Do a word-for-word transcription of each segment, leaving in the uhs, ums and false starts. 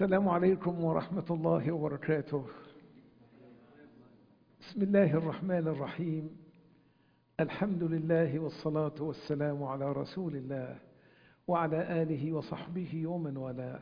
السلام عليكم ورحمة الله وبركاته. بسم الله الرحمن الرحيم. الحمد لله والصلاة والسلام على رسول الله وعلى آله وصحبه ومن والاه.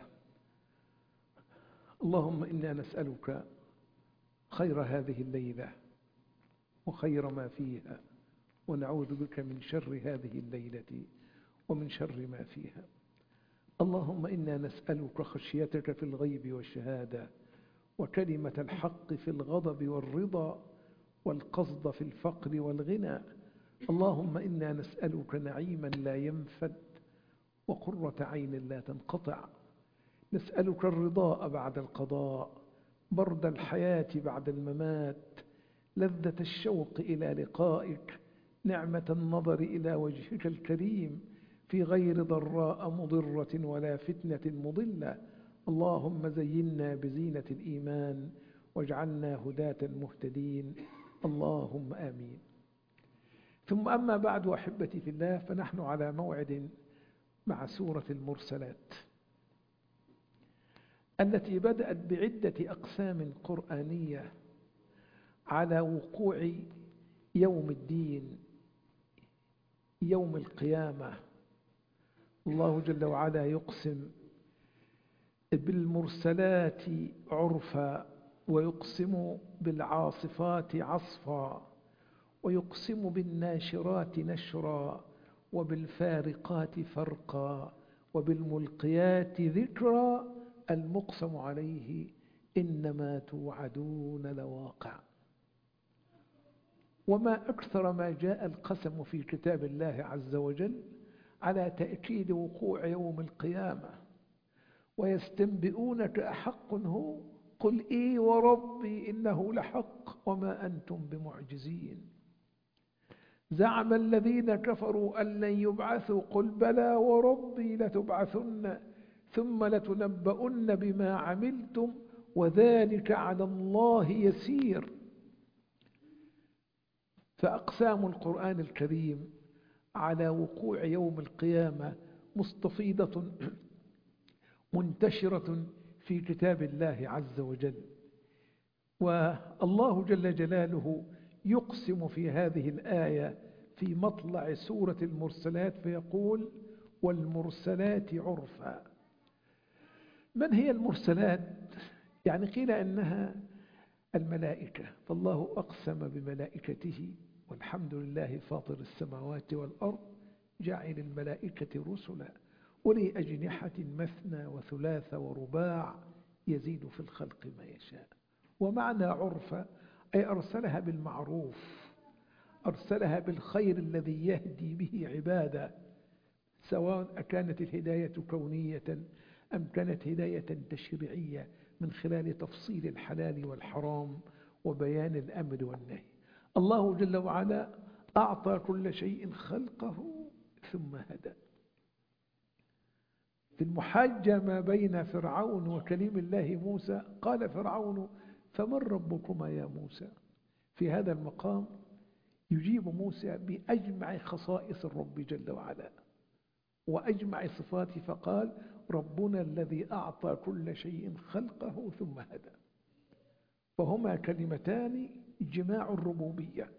اللهم إنا نسألك خير هذه الليلة وخير ما فيها، ونعوذ بك من شر هذه الليلة ومن شر ما فيها. اللهم إنا نسألك خشيتك في الغيب والشهادة، وكلمة الحق في الغضب والرضا، والقصد في الفقر والغنى. اللهم إنا نسألك نعيما لا ينفد، وقرة عين لا تنقطع. نسألك الرضاء بعد القضاء، برد الحياة بعد الممات، لذة الشوق إلى لقائك، نعمة النظر إلى وجهك الكريم في غير ضراء مضرة ولا فتنة مضلة. اللهم زينا بزينة الإيمان واجعلنا هداة مهتدين، اللهم آمين. ثم أما بعد، أحبتي في الله، فنحن على موعد مع سورة المرسلات التي بدأت بعدة أقسام قرآنية على وقوع يوم الدين، يوم القيامة. الله جل وعلا يقسم بالمرسلات عرفا، ويقسم بالعاصفات عصفا، ويقسم بالناشرات نشرا، وبالفارقات فرقا، وبالملقيات ذكرا. المقسم عليه إنما توعدون لواقع. وما أكثر ما جاء القسم في كتاب الله عز وجل على تأكيد وقوع يوم القيامة. ويستنبئونك أحق هو؟ قل إي وربي إنه لحق وما أنتم بمعجزين. زعم الذين كفروا أن لن يبعثوا قل بلى وربي لتبعثن ثم لتنبؤن بما عملتم وذلك على الله يسير. فأقسام القرآن الكريم على وقوع يوم القيامة مستفيضة منتشرة في كتاب الله عز وجل. والله جل جلاله يقسم في هذه الآية في مطلع سورة المرسلات فيقول: والمرسلات عرفا. من هي المرسلات؟ يعني قيل أنها الملائكة، فالله أقسم بملائكته: والحمد لله فاطر السماوات والأرض جاعل الملائكة رسلا أولي أجنحة مثنى وثلاث ورباع يزيد في الخلق ما يشاء. ومعنى عرفة أي أرسلها بالمعروف، أرسلها بالخير الذي يهدي به عباده، سواء كانت الهداية كونية أم كانت هداية تشريعية من خلال تفصيل الحلال والحرام وبيان الأمر والنهي. الله جل وعلا أعطى كل شيء خلقه ثم هدى. في المحاجة ما بين فرعون وكليم الله موسى قال فرعون: فمن ربكما يا موسى؟ في هذا المقام يجيب موسى بأجمع خصائص الرب جل وعلا وأجمع صفاته، فقال: ربنا الذي أعطى كل شيء خلقه ثم هدى. فهما كلمتان جماع الربوبية.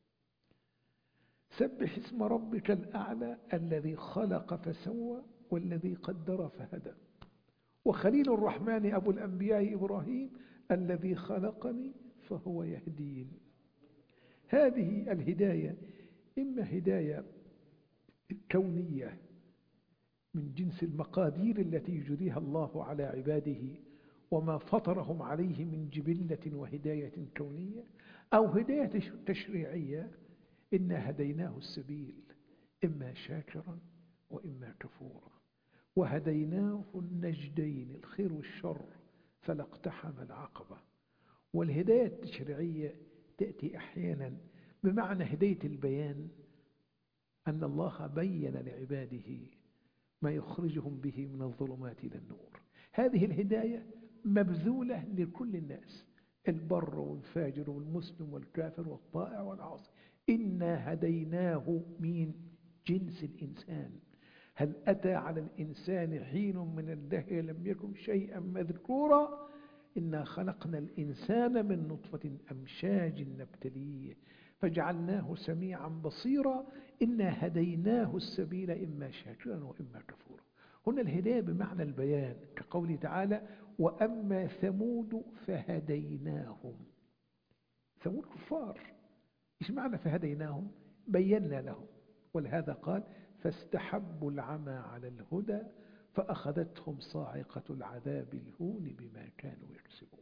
سبح اسم ربك الأعلى الذي خلق فسوى والذي قدر فهدى. وخليل الرحمن أبو الأنبياء إبراهيم: الذي خلقني فهو يهدين. هذه الهداية إما هداية كونية من جنس المقادير التي يجريها الله على عباده وما فطرهم عليه من جبلة وهداية كونية، أو هداية تشريعية: إنا هديناه السبيل إما شاكرا وإما كفورا وهديناه النجدين الخير والشر فلا اقتحم العقبة. والهداية التشريعية تأتي أحيانا بمعنى هداية البيان، أن الله بين لعباده ما يخرجهم به من الظلمات إلى النور. هذه الهداية مبذولة لكل الناس، البر والفاجر والمسلم والكافر والطائع والعاصي. إنا هديناه من جنس الإنسان. هل أتى على الإنسان حين من الدهر لم يكن شيئا مذكورا إنا خلقنا الإنسان من نطفة أمشاج نبتليه فجعلناه سميعا بصيرا إنا هديناه السبيل إما شاكرا وإما كفورا. هنا الهداية بمعنى البيان كقوله تعالى وأما ثمود فهديناهم. ثمود كفار، إيش معنى فهديناهم؟ بينا لهم، ولهذا قال فاستحبوا العمى على الهدى فأخذتهم صاعقة العذاب الهون بما كانوا يكسبون.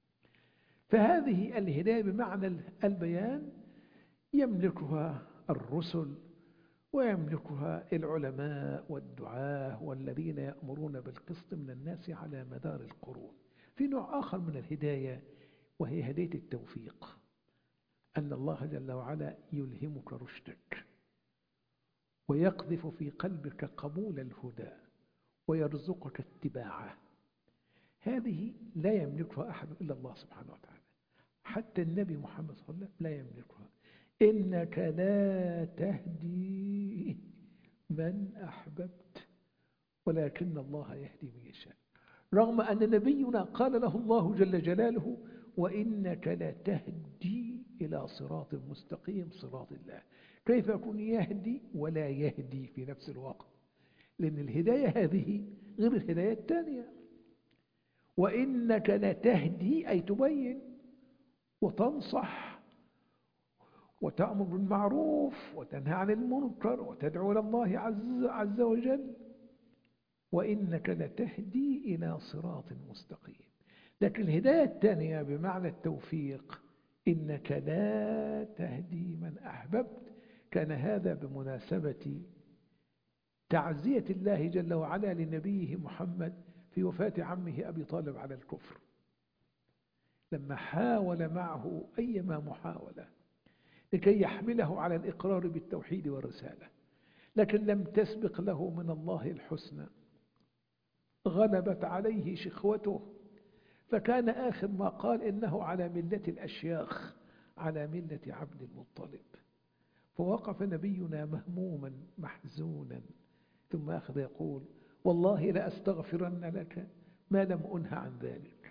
فهذه الهداية بمعنى البيان يملكها الرسل ويملكها العلماء والدعاة والذين يأمرون بالقسط من الناس على مدار القرون. في نوع آخر من الهداية وهي هداية التوفيق، أن الله جل وعلا يلهمك رشدك ويقذف في قلبك قبول الهدى ويرزقك اتباعه. هذه لا يملكها أحد إلا الله سبحانه وتعالى، حتى النبي محمد صلى الله عليه وسلم لا يملكها. إنك لا تهدي من أحببت ولكن الله يهدي من يشاء، رغم أن نبينا قال له الله جل جلاله وإنك لا تهدي إلى صراط مستقيم صراط الله. كيف يكون يهدي ولا يهدي في نفس الوقت؟ لأن الهداية هذه غير الهداية الثانية. وإنك لا تهدي أي تبين وتنصح وتأمر بالمعروف وتنهى عن المنكر وتدعو إلى الله عز, عز وجل. وإنك لتهدي إلى صراط مستقيم. لكن الهداية الثانية بمعنى التوفيق إنك لا تهدي من أحببت، كان هذا بمناسبة تعزية الله جل وعلا لنبيه محمد في وفاة عمه أبي طالب على الكفر، لما حاول معه أيما محاولة لكي يحمله على الإقرار بالتوحيد والرسالة، لكن لم تسبق له من الله الحسنى، غلبت عليه شخوته، فكان آخر ما قال إنه على ملة الأشياخ، على ملة عبد المطلب. فوقف نبينا مهموما محزونا ثم أخذ يقول والله لأستغفرن لك ما لم أنه عن ذلك.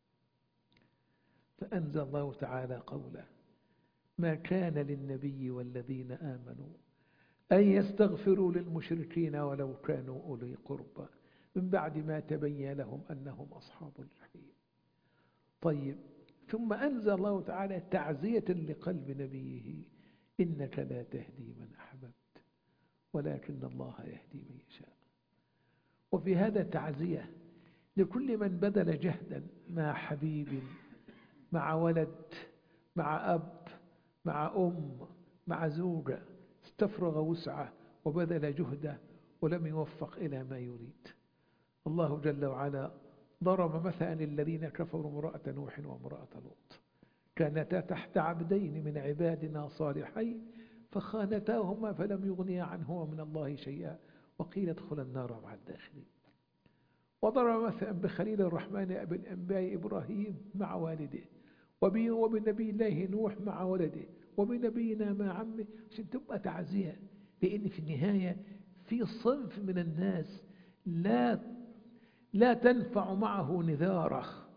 فأنزل الله تعالى قوله ما كان للنبي والذين آمنوا أن يستغفروا للمشركين ولو كانوا أولي قربى من بعد ما تبين لهم أنهم أصحاب الجحيم. طيب، ثم أنزل الله تعالى تعزية لقلب نبيه إنك لا تهدي من أحببت ولكن الله يهدي من يشاء. وفي هذا تعزية لكل من بذل جهدا مع حبيب، مع ولد، مع أب، مع أم، مع زوجة، استفرغ وسعه وبذل جهده ولم يوفق إلى ما يريد. الله جل وعلا ضرب مثلا الذين كفروا امرأة نوح وامرأة لوط كانتا تحت عبدين من عبادنا صالحين فخانتاهما فلم يغنيا عنهما من الله شيئا وقيل ادخلا النار مع الداخلين. وضرب مثلا بخليل الرحمن أبي الأنبياء إبراهيم مع والده، وبنبي الله نوح مع ولده، وبنبينا مع عمه، عشان تبقى تعزية. لأن في النهاية في صنف من الناس لا لا تنفع معه نذاره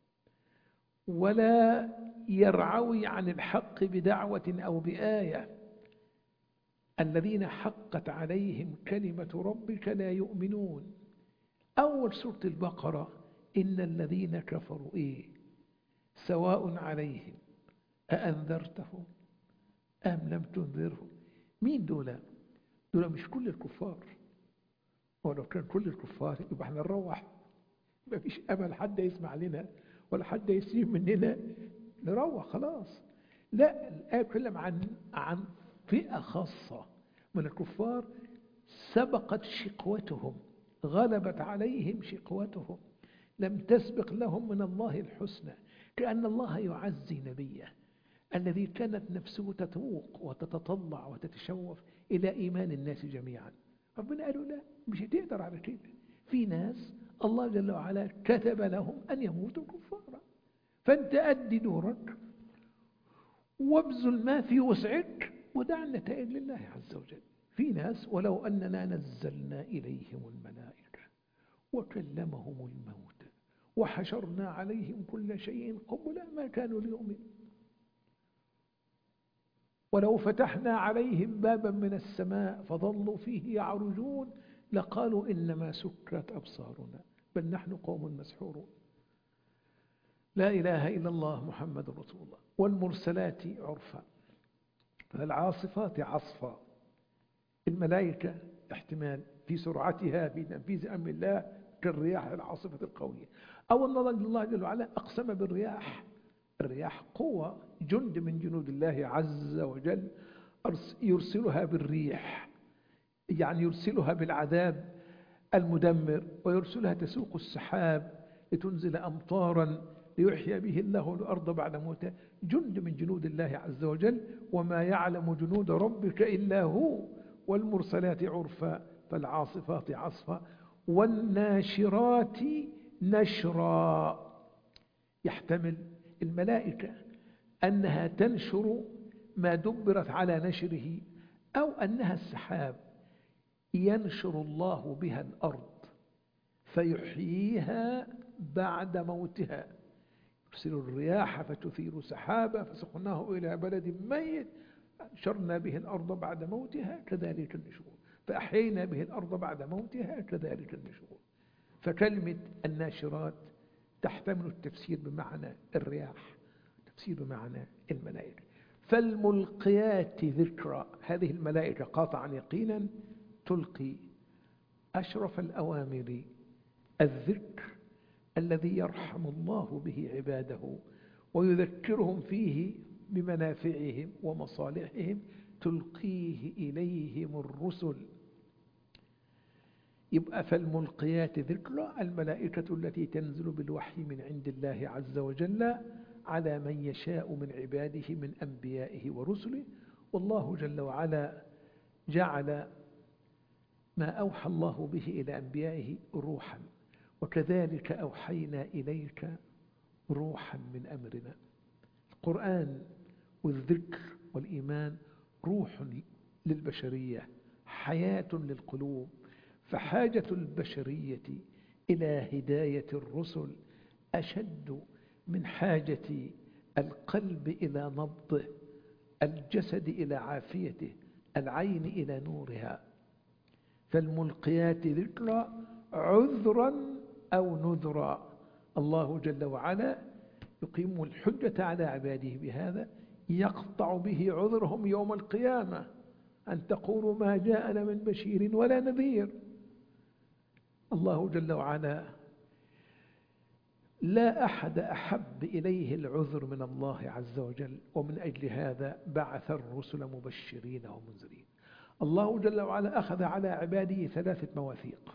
ولا يرعوي عن الحق بدعوة أو بآية، الذين حقت عليهم كلمة ربك لا يؤمنون. أول سورة البقرة إن الذين كفروا إيه سواء عليهم أأنذرتهم أم لم تنذرهم. مين دول؟ دول مش كل الكفار، ولو كان كل الكفار يبقى احنا نروح، ما فيش أمل حد يسمع لنا ولا حد يسيب مننا، نروح خلاص. لا، الآية بتتكلم عن عن فئة خاصة من الكفار سبقت شقوتهم، غلبت عليهم شقوتهم، لم تسبق لهم من الله الحسنى. كأن الله يعزي نبيه الذي كانت نفسه تتوق وتتطلع وتتشوف إلى إيمان الناس جميعا. ربنا قالوا لا، مش هتقدر على كده. في ناس الله جل وعلا كتب لهم أن يموتوا كفارا، فأنت أدي دورك وابذل ما في وسعك ودع النتائج لله عز وجل. في ناس ولو أننا نزلنا إليهم الملائكة وكلمهم الموت وحشرنا عليهم كل شيء قبلا ما كانوا ليؤمنوا، ولو فتحنا عليهم بابا من السماء فظلوا فيه يعرجون لقالوا إنما سكرت أبصارنا بل نحن قوم مسحورون. لا إله إلا الله محمد رسول الله. والمرسلات عرفا فالعاصفات عصفا. الملائكة احتمال في سرعتها في تنفيذ أمر الله كالرياح العاصفة القوية، أو أن الله جل وعلا أقسم بالرياح. الرياح قوة جند من جنود الله عز وجل يرسلها بالريح، يعني يرسلها بالعذاب المدمر، ويرسلها تسوق السحاب لتنزل أمطارا ليحيي به الله الأرض بعد موتها. جند من جنود الله عز وجل، وما يعلم جنود ربك إلا هو. والمرسلات عرفا فالعاصفات عصفا والناشرات نشرا. يحتمل الملائكة أنها تنشر ما دبرت على نشره، أو أنها السحاب ينشر الله بها الأرض فيحييها بعد موتها. يرسل الرياح فتثير سحابا فسقناه إلى بلد ميت أنشرنا به الأرض بعد موتها كذلك النشور، فأحيينا به الأرض بعد موتها كذلك النشور. فكلمة الناشرات تحتمل التفسير بمعنى الرياح، تفسير بمعنى الملائكة. فالملقيات ذكرى، هذه الملائكة قاطعا يقينا تلقي أشرف الأوامر الذكر الذي يرحم الله به عباده ويذكرهم فيه بمنافعهم ومصالحهم، تلقيه إليهم الرسل. يبقى فالملقيات ذكرى الملائكة التي تنزل بالوحي من عند الله عز وجل على من يشاء من عباده من أنبيائه ورسله. والله جل وعلا جعل ما أوحى الله به إلى أنبيائه روحا، وكذلك أوحينا إليك روحا من أمرنا. القرآن والذكر والإيمان روح للبشرية، حياة للقلوب. فحاجة البشرية إلى هداية الرسل أشد من حاجة القلب إلى نبضه، الجسد إلى عافيته، العين إلى نورها. فالملقيات ذكرى عذرا أو نذرا. الله جل وعلا يقيم الحجة على عباده بهذا، يقطع به عذرهم يوم القيامة، أن تقولوا ما جاءنا من بشير ولا نذير. الله جل وعلا لا أحد أحب إليه العذر من الله عز وجل، ومن أجل هذا بعث الرسل مبشرين ومنذرين. الله جل وعلا أخذ على عباده ثلاثة مواثيق.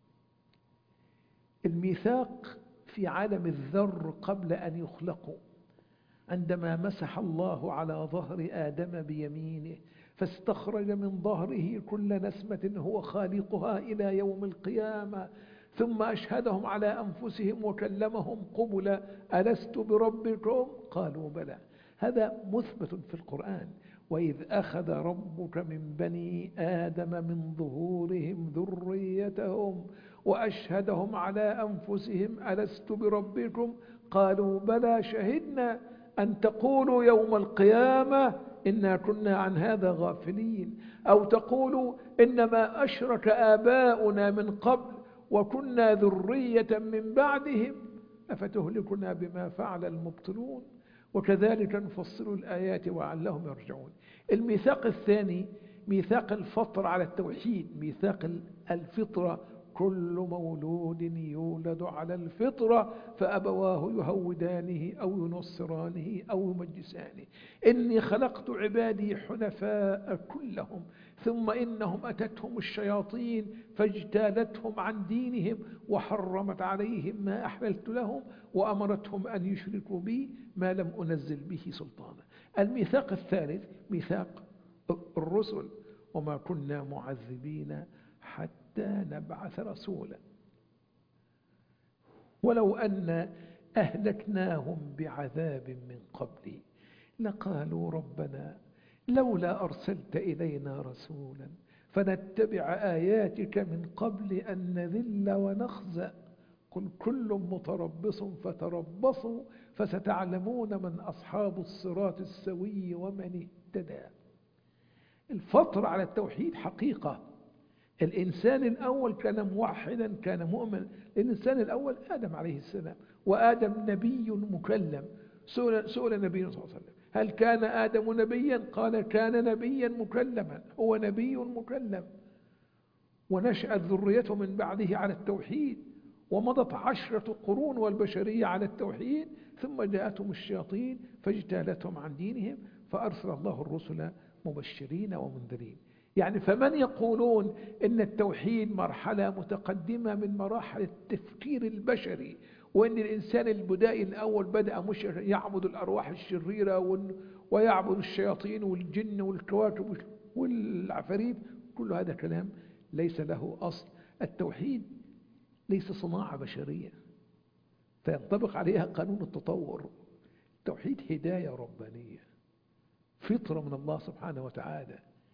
الميثاق في عالم الذر قبل أن يخلقوا، عندما مسح الله على ظهر آدم بيمينه فاستخرج من ظهره كل نسمة هو خالقها إلى يوم القيامة، ثم أشهدهم على أنفسهم وكلمهم قبلا ألست بربكم قالوا بلى. هذا مثبت في القرآن. وإذ أخذ ربك من بني آدم من ظهورهم ذريتهم وأشهدهم على أنفسهم ألست بربكم قالوا بلى شهدنا أن تقولوا يوم القيامة إنا كنا عن هذا غافلين، أو تقولوا إنما أشرك آباؤنا من قبل وكنا ذرية من بعدهم أفتهلكنا بما فعل المبطلون وكذلك نفصل الآيات وعلهم يرجعون. الميثاق الثاني ميثاق الفطر على التوحيد، ميثاق الفطرة، كل مولود يولد على الفطرة فأبواه يهودانه أو ينصرانه أو يمجسانه. إني خلقت عبادي حنفاء كلهم ثم إنهم أتتهم الشياطين فاجتالتهم عن دينهم وحرمت عليهم ما أحللت لهم وأمرتهم أن يشركوا بي ما لم أنزل به سلطانا. الميثاق الثالث ميثاق الرسل، وما كنا معذبين حتى نبعث رسولا ولو أن أهلكناهم بعذاب من قبل لقالوا ربنا لولا أرسلت إلينا رسولا فنتبع آياتك من قبل أن نذل ونخزى قل كل متربص فتربصوا فستعلمون من أصحاب الصراط السوي ومن اهتدى. الفطر على التوحيد حقيقة. الإنسان الأول كان موحدا، كان مؤمن. الإنسان الأول آدم عليه السلام، وآدم نبي مكلم. سئل سئل النبي صلى الله عليه وسلم هل كان آدم نبيا؟ قال كان نبيا مكلما، هو نبي مكلم. ونشأت ذريته من بعده على التوحيد، ومضت عشرة قرون والبشرية على التوحيد، ثم جاءتهم الشياطين فاجتالتهم عن دينهم، فأرسل الله الرسل مبشرين ومنذرين. يعني فمن يقولون إن التوحيد مرحلة متقدمة من مراحل التفكير البشري، وإن الإنسان البدائي الأول بدأ مش يعبد الأرواح الشريرة ويعبد الشياطين والجن والكواكب والعفاريت، كل هذا كلام ليس له أصل. التوحيد ليس صناعة بشرية فينطبق عليها قانون التطور. التوحيد هداية ربانية، فطرة من الله سبحانه وتعالى.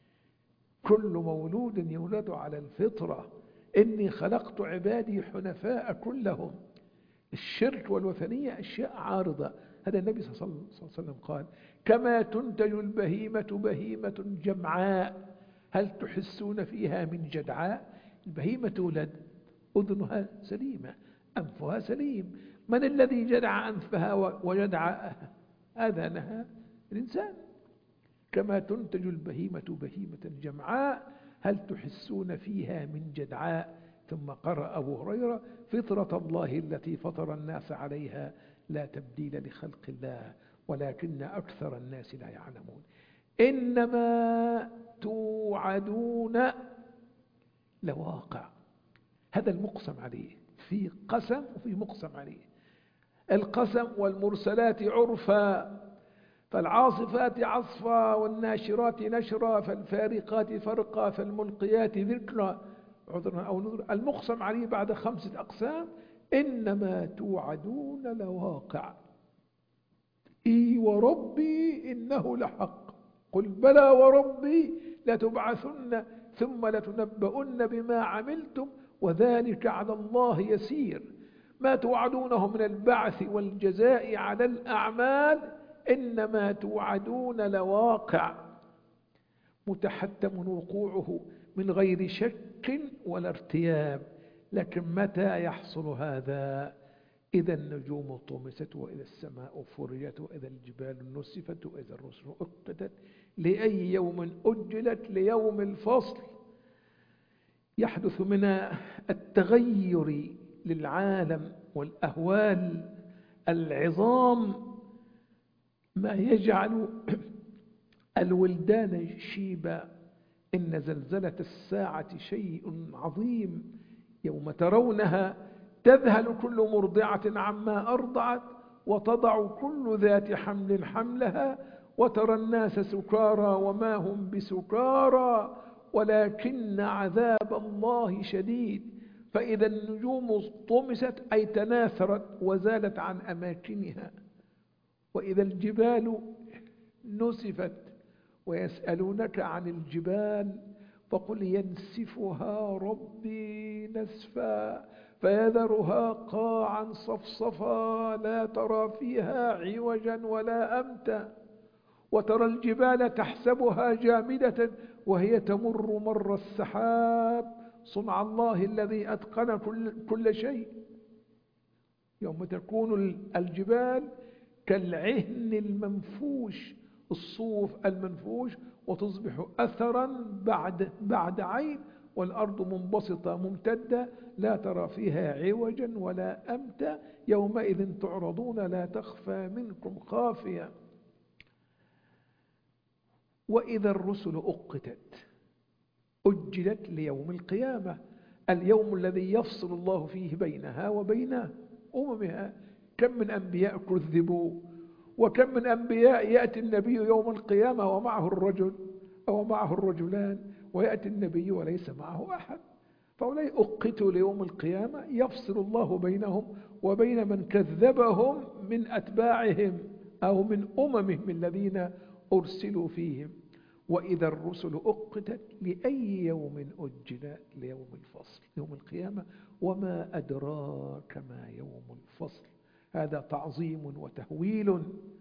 كل مولود يولد على الفطرة، إني خلقت عبادي حنفاء كلهم. الشرك والوثنية أشياء عارضة. هذا النبي صلى الله عليه وسلم قال كما تنتج البهيمة بهيمة جمعاء هل تحسون فيها من جدعاء. البهيمة تولد أذنها سليمة، أنفها سليم. من الذي جدع أنفها وجدع آذانها؟ الإنسان. كما تنتج البهيمة بهيمة جمعاء هل تحسون فيها من جدعاء. ثم قرأ أبو هريرة فطرة الله التي فطر الناس عليها لا تبديل لخلق الله ولكن أكثر الناس لا يعلمون. إنما توعدون لواقع. هذا المقسم عليه، في قسم وفي مقسم عليه. القسم والمرسلات عرفا فالعاصفات عصفا والناشرات نشرا فالفارقات فرقا فالملقيات ذكرا عذرا أو نذرا. المقسم عليه بعد خمسة أقسام إنما توعدون لواقع. إي وربي إنه لحق قل بلى وربي لتبعثن ثم لتنبؤن بما عملتم وذلك على الله يسير. ما توعدونه من البعث والجزاء على الأعمال إنما توعدون لواقع متحتم وقوعه من غير شك ولا ارتياب. لكن متى يحصل هذا؟ إذا النجوم طمست وإذا السماء فرجت وإذا الجبال نسفت وإذا الرسل أقتت لأي يوم أجلت ليوم الفصل. يحدث من التغير للعالم والأهوال العظام ما يجعل الولدان شيبا. إن زلزلة الساعة شيء عظيم يوم ترونها تذهل كل مرضعة عما أرضعت وتضع كل ذات حمل حملها وترى الناس سكارى وما هم بسكارى ولكن عذاب الله شديد. فإذا النجوم طمست أي تناثرت وزالت عن أماكنها وإذا الجبال نسفت ويسألونك عن الجبال فقل ينسفها ربي نسفا فيذرها قاعا صفصفا لا ترى فيها عوجا ولا أمتا وترى الجبال تحسبها جامدة وهي تمر مر السحاب صنع الله الذي أتقن كل, كل شيء. يوم تكون الجبال كالعهن المنفوش الصوف المنفوش وتصبح أثرا بعد, بعد عين والأرض منبسطة ممتدة لا ترى فيها عوجا ولا أمتا يومئذ تعرضون لا تخفى منكم خافية. وإذا الرسل أقتت أجلت ليوم القيامة اليوم الذي يفصل الله فيه بينها وبين أممها. كم من أنبياء كذبوا وكم من أنبياء يأتي النبي يوم القيامة ومعه الرجل أو معه الرجلان ويأتي النبي وليس معه أحد. فأولئك أقتوا ليوم القيامة يفصل الله بينهم وبين من كذبهم من أتباعهم أو من أممهم الذين أرسلوا فيهم. وإذا الرسل أقتت لأي يوم أجل ليوم الفصل يوم القيامة وما أدراك ما يوم الفصل. هذا تعظيم وتهويل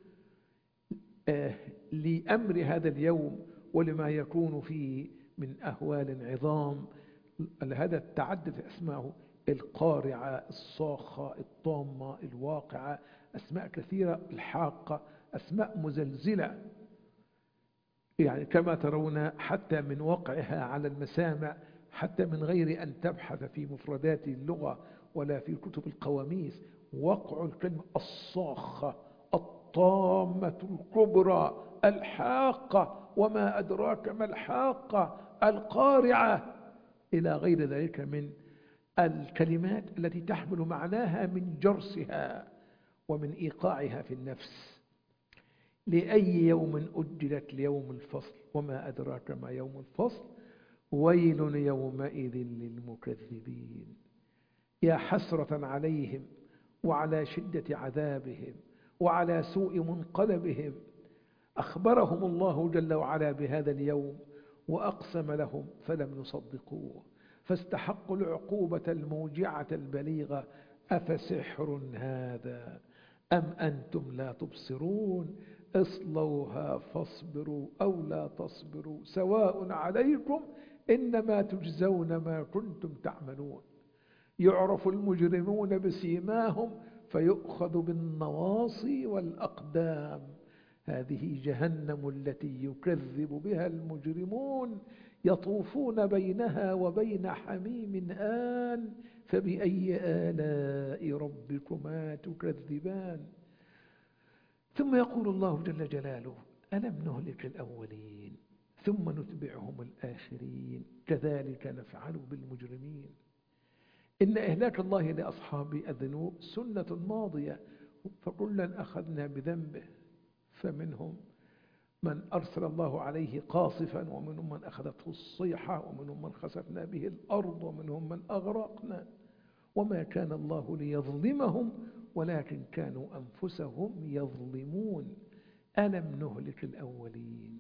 آه لأمر هذا اليوم ولما يكون فيه من أهوال عظام. هذا التعدد أسماءه القارعة، الصاخة، الطامة، الواقعة، أسماء كثيرة، الحاقة، أسماء مزلزلة، يعني كما ترون حتى من وقعها على المسامع، حتى من غير أن تبحث في مفردات اللغة ولا في كتب القواميس، وقع الكلمة الصاخة الطامة الكبرى الحاقة وما أدراك ما الحاقة القارعة إلى غير ذلك من الكلمات التي تحمل معناها من جرسها ومن إيقاعها في النفس. لأي يوم أجلت ليوم الفصل وما أدراك ما يوم الفصل ويل يومئذ للمكذبين. يا حسرة عليهم وعلى شدة عذابهم وعلى سوء منقلبهم. أخبرهم الله جل وعلا بهذا اليوم وأقسم لهم فلم يصدقوه، فاستحقوا العقوبة الموجعة البليغة. أفسحر هذا أم أنتم لا تبصرون اصلوها فاصبروا أو لا تصبروا سواء عليكم إنما تجزون ما كنتم تعملون. يعرف المجرمون بسيماهم فيؤخذ بالنواصي والأقدام. هذه جهنم التي يكذب بها المجرمون يطوفون بينها وبين حميم آن فبأي آلاء ربكما تكذبان. ثم يقول الله جل جلاله ألم نهلك الأولين ثم نتبعهم الآخرين كذلك نفعل بالمجرمين. إن إهلاك الله لأصحاب الذنوب سنة ماضية، فكلا أخذنا بذنبه، فمنهم من أرسل الله عليه قاصفا ومنهم من أخذته الصيحة ومنهم من خسفنا به الأرض ومنهم من أغرقنا وما كان الله ليظلمهم ولكن كانوا أنفسهم يظلمون. ألم نهلك الأولين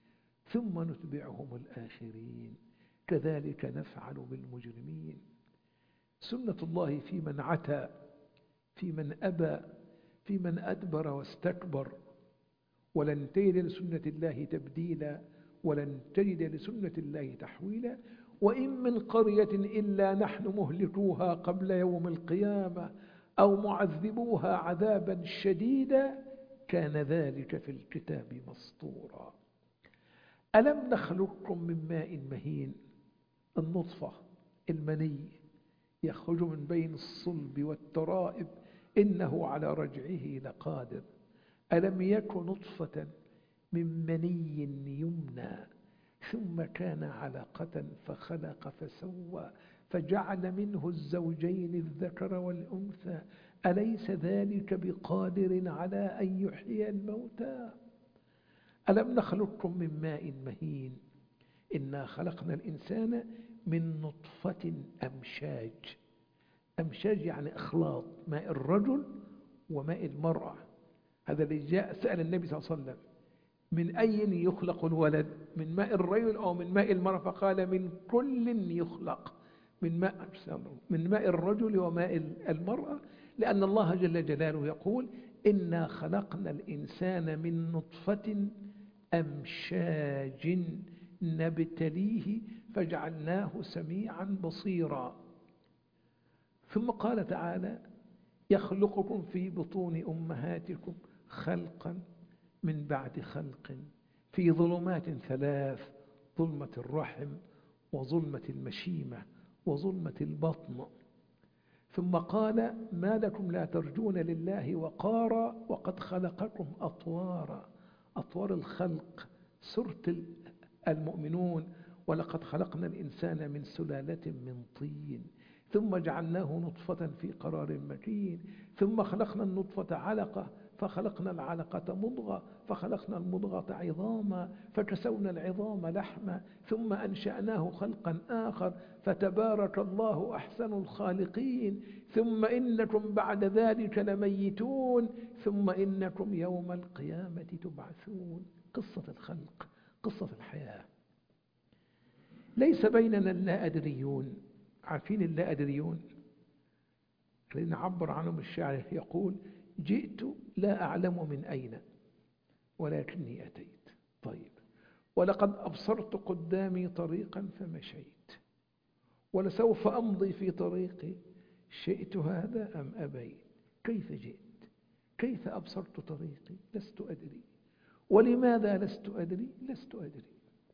ثم نتبعهم الآخرين كذلك نفعل بالمجرمين. سنة الله في من عتى، في من أبى، في من أدبر واستكبر. ولن تجد لسنة الله تبديلا ولن تجد لسنة الله تحويلا. وإن من قرية إلا نحن مهلكوها قبل يوم القيامة أو معذبوها عذابا شديدا كان ذلك في الكتاب مسطورا. ألم نخلقكم من ماء مهين، النطفة المني يخرج من بين الصلب والترائب إنه على رجعه لقادر. ألم يك نطفة من مني يمنى ثم كان علقة فخلق فسوى فجعل منه الزوجين الذكر والأنثى أليس ذلك بقادر على أن يحيي الموتى. ألم نخلقكم من ماء مهين إنا خلقنا الإنسان من نطفة أمشاج. أمشاج يعني إخلاط ماء الرجل وماء المرأة. هذا اللي جاء سأل النبي صلى الله عليه وسلم من أي يخلق الولد، من ماء الرجل أو من ماء المرأة؟ فقال من كل يخلق، من ماء من ماء الرجل وماء المرأة، لأن الله جل جلاله يقول إنا خلقنا الإنسان من نطفة أمشاج نبتليه فجعلناه سميعا بصيرا. ثم قال تعالى يخلقكم في بطون أمهاتكم خلقا من بعد خلق في ظلمات ثلاث، ظلمة الرحم وظلمة المشيمة وظلمة البطن. ثم قال ما لكم لا ترجون لله وقارا وقد خلقكم أطوارا. أطوار الخلق سورة المؤمنون ولقد خلقنا الإنسان من سلالة من طين ثم جعلناه نطفة في قرار مكين ثم خلقنا النطفة علقة فخلقنا العلقة مضغة فخلقنا المضغة عظاما فكسونا العظام لحما ثم أنشأناه خلقا آخر فتبارك الله أحسن الخالقين ثم إنكم بعد ذلك لميتون ثم إنكم يوم القيامة تبعثون. قصة الخلق، قصة الحياة. ليس بيننا اللا أدريون. عارفين اللا أدريون الذين عبر عنهم الشاعر يقول: جئت لا أعلم من أين ولكني أتيت. طيب، ولقد أبصرت قدامي طريقا فمشيت، ولسوف أمضي في طريقي، شئت هذا أم أبيت. كيف جئت؟ كيف أبصرت طريقي؟ لست أدري. ولماذا لست أدري؟ لست أدري.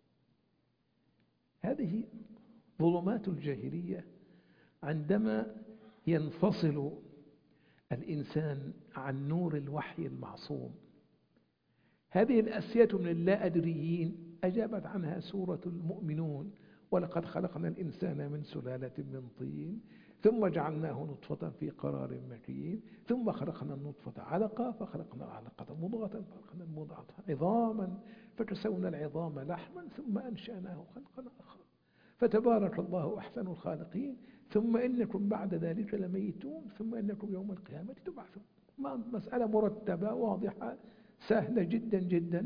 هذه ظلمات الجاهلية عندما ينفصل الإنسان عن نور الوحي المعصوم. هذه الأسية من اللا أدريين أجابت عنها سورة المؤمنون: ولقد خلقنا الإنسان من سلالة من طين ثم جعلناه نطفة في قرار مكين ثم خلقنا النطفة علقة فخلقنا العلقة مضغة فخلقنا المضغة عظاما فكسونا العظام لحما ثم أنشأناه خلقا آخر فتبارك الله أحسن الخالقين ثم إنكم بعد ذلك لميتون ثم إنكم يوم القيامة تبعثون. مسألة مرتبة واضحة سهلة جدا جدا.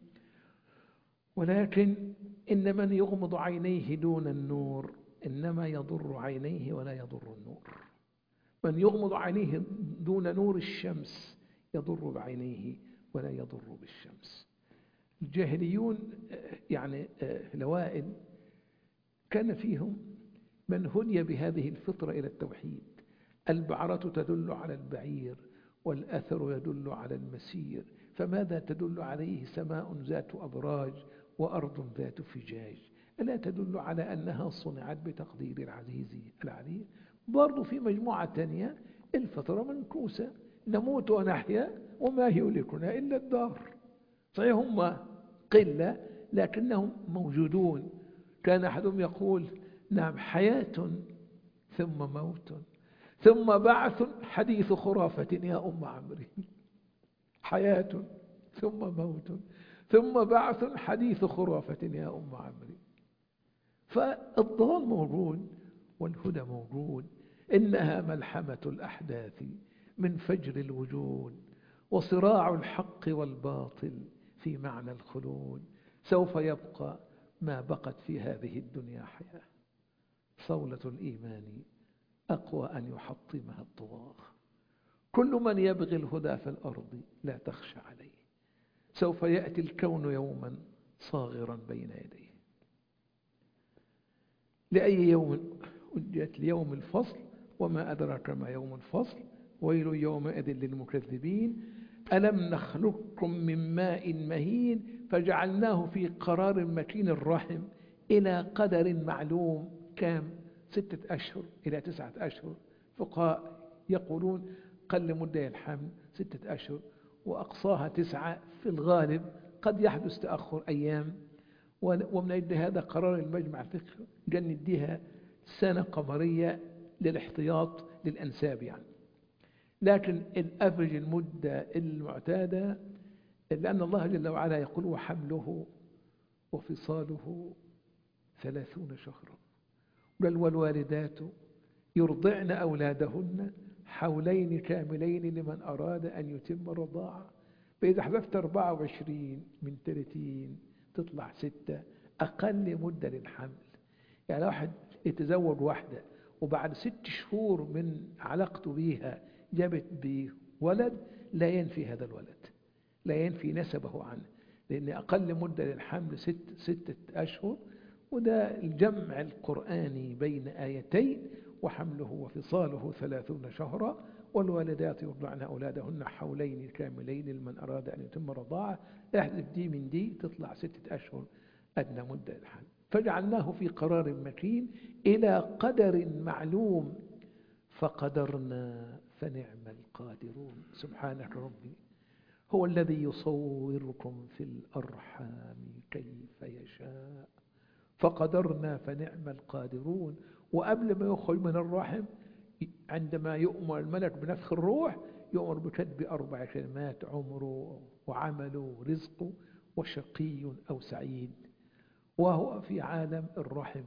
ولكن إن من يغمض عينيه دون النور إنما يضر عينيه ولا يضر النور. من يغمض عينيه دون نور الشمس يضر بعينيه ولا يضر بالشمس. الجاهليون يعني الأوائل كان فيهم من هدي بهذه الفطرة إلى التوحيد. البعرة تدل على البعير والأثر يدل على المسير، فماذا تدل عليه سماء ذات أبراج وأرض ذات فجاج؟ ألا تدل على أنها صنعت بتقدير العزيز العليم؟ برضو في مجموعة تانية الفطرة منكوسة، نموت ونحيا وما يهلكنا إلا الدار. صحيح هم قلة لكنهم موجودون. كان أحدهم يقول: نعم، حياة ثم موت ثم بعث حديث خرافة يا أم عمري. حياة ثم موت ثم بعث حديث خرافة يا أم عمري. فالضال موجود والهدى موجود. إنها ملحمة الأحداث من فجر الوجود وصراع الحق والباطل في معنى الخلود. سوف يبقى ما بقت في هذه الدنيا حياة. صولة الإيمان أقوى أن يحطمها الطغاة. كل من يبغي الهدى في الأرض لا تخشى عليه. سوف يأتي الكون يوما صاغرا بين يديه. لأي يوم أجت؟ ليوم الفصل. وما أدراك ما يوم الفصل. ويل يومئذ للمكذبين. ألم نخلقكم من ماء مهين فجعلناه في قرار مكين الرحم إلى قدر معلوم. كام؟ ستة أشهر إلى تسعة أشهر. فقهاء يقولون قل مدة الحمل ستة أشهر وأقصاها تسعة في الغالب، قد يحدث تأخر أيام. ومن أجل هذا قرار المجمع الفقهي جن نديها سنة قمرية للاحتياط للأنساب يعني. لكن الأفرج المدة المعتادة، لأن الله جل وعلا يقول: وحمله وفصاله ثلاثون شهرا. بل والوالدات يرضعن أولادهن حولين كاملين لمن أراد أن يتم الرضاعة. فإذا حذفت أربعة وعشرين من ثلاثين تطلع ستة، أقل مدة للحمل. يعني واحد يتزوج واحدة وبعد ست شهور من علاقته بيها جابت بولد، لا ينفي هذا الولد، لا ينفي نسبه عنه، لأن أقل مدة للحمل ست ستة أشهر. وده الجمع القرآني بين آيتين: وحمله وفصاله ثلاثون شهرا والوالدات يرضعن أولادهن حولين كاملين لمن أراد أن يتم الرضاعة. احذف دي من دي تطلع ستة أشهر أدنى مدة الحمل. فجعلناه في قرار مكين إلى قدر معلوم فقدرنا فنعم القادرون. سبحانك ربي هو الذي يصوركم في الأرحام كيف يشاء فقدرنا فنعم القادرون. وقبل ما يخرج من الرحم عندما يؤمر الملك بنفخ الروح يؤمر بكتب أربع كلمات: عمره وعمله ورزقه وشقي أو سعيد. وهو في عالم الرحم.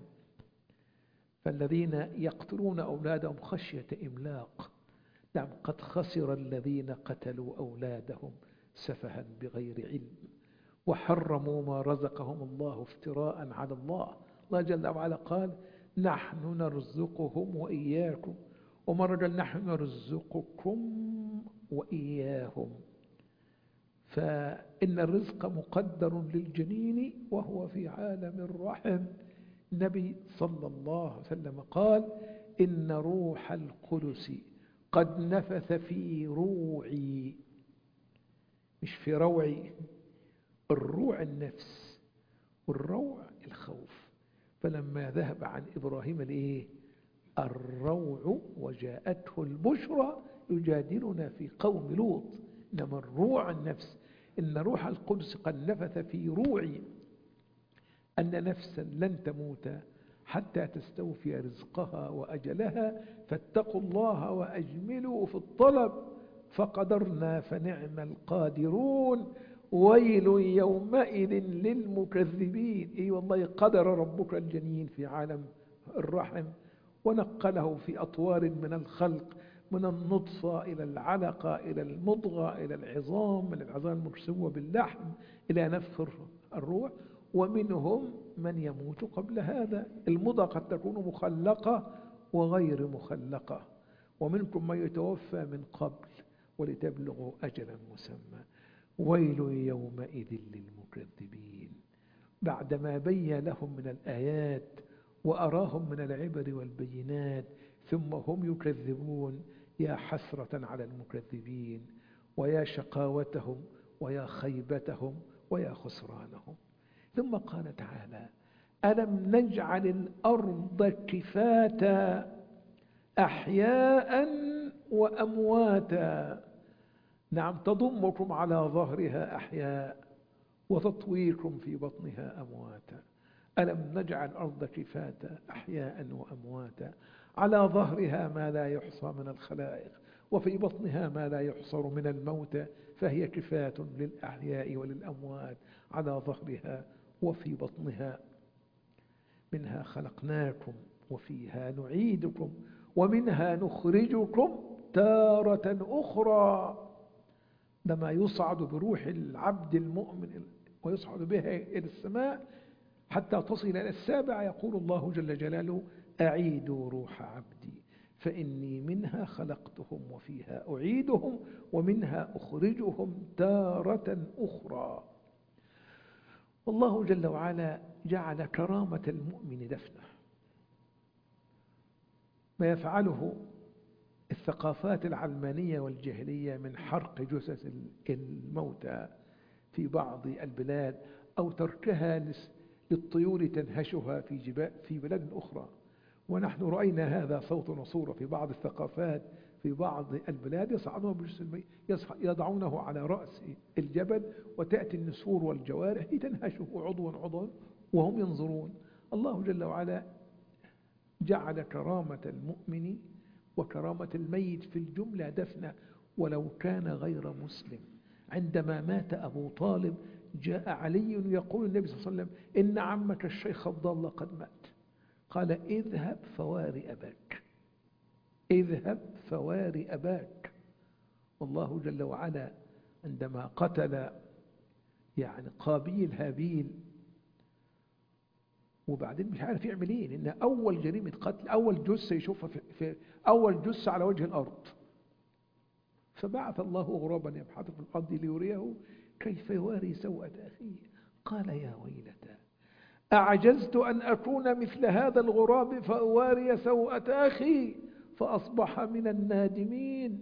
فالذين يقتلون أولادهم خشية إملاق، نعم قد خسر الذين قتلوا أولادهم سفها بغير علم وحرموا ما رزقهم الله افتراء على الله. الله جل وعلا قال نحن نرزقهم وإياكم، ومرة قال نحن نرزقكم وإياهم. فإن الرزق مقدر للجنين وهو في عالم الرحم. النبي صلى الله عليه وسلم قال إن روح القدس قد نفث في روعي، مش في روعي، الروع النفس والروع الخوف. فلما ذهب عن إبراهيم الإيه؟ الروع وجاءته البشرى يجادلنا في قوم لوط. إنما الروع النفس، إن روح القدس قد نفث في روعي أن نفسا لن تموت حتى تستوفي رزقها وأجلها، فاتقوا الله وأجملوا في الطلب فقدرنا فنعم القادرون، ويل يومئذ للمكذبين. اي والله قدر ربك الجنين في عالم الرحم ونقله في أطوار من الخلق، من النطفة إلى العلقة إلى المضغة إلى العظام، من العظام المكسوة باللحم إلى نفخ الروح. ومنهم من يموت قبل هذا، المضغة قد تكون مخلقة وغير مخلقة، ومنكم من يتوفى من قبل ولتبلغوا أجلا مسمى. ويل يومئذ للمكذبين. بعدما بين لهم من الآيات وأراهم من العبر والبينات ثم هم يكذبون، يا حسرة على المكذبين ويا شقاوتهم ويا خيبتهم ويا خسرانهم. ثم قال تعالى ألم نجعل الأرض كفاتا أحياء وأمواتا. نعم، تضمكم على ظهرها أحياء وتطويكم في بطنها أمواتا. ألم نجعل الأرض كفاتا أحياء وأمواتا، على ظهرها ما لا يحصى من الخلائق وفي بطنها ما لا يحصر من الموتى، فهي كفاة للأحياء وللأموات على ظهرها وفي بطنها. منها خلقناكم وفيها نعيدكم ومنها نخرجكم تارة أخرى. لما يصعد بروح العبد المؤمن ويصعد بها إلى السماء حتى تصل إلى السابع، يقول الله جل جلاله أعيدوا روح عبدي فإني منها خلقتهم وفيها أعيدهم ومنها أخرجهم تارة أخرى. والله جل وعلا جعل كرامة المؤمن دفنه. ما يفعله الثقافات العلمانية والجاهلية من حرق جثث الموتى في بعض البلاد أو تركها للطيور تنهشها في جبال في بلاد أخرى، ونحن رأينا هذا صوت وصورة في بعض الثقافات في بعض البلاد يصعدون بجثث الميت، يضعونه على رأس الجبل وتأتي النسور والجوارح تنهشه عضوا عضوا وهم ينظرون. الله جل وعلا جعل كرامة المؤمن وكرامة الميت في الجملة دفنة ولو كان غير مسلم. عندما مات أبو طالب جاء علي يقول النبي صلى الله عليه وسلم إن عمك الشيخ الضال قد مات. قال اذهب فواري أباك، اذهب فواري أباك. والله جل وعلا عندما قتل يعني قابيل هابيل وبعدين مش عارف يعمل ايه، لان اول جريمه قتل اول جثه يشوفها في, في اول جثه على وجه الارض، فبعث الله غرابا يبحث في الارض ليريه كيف يواري سوءة اخيه. قال يا ويلتى اعجزت ان اكون مثل هذا الغراب فاواري سوءة اخي فاصبح من النادمين.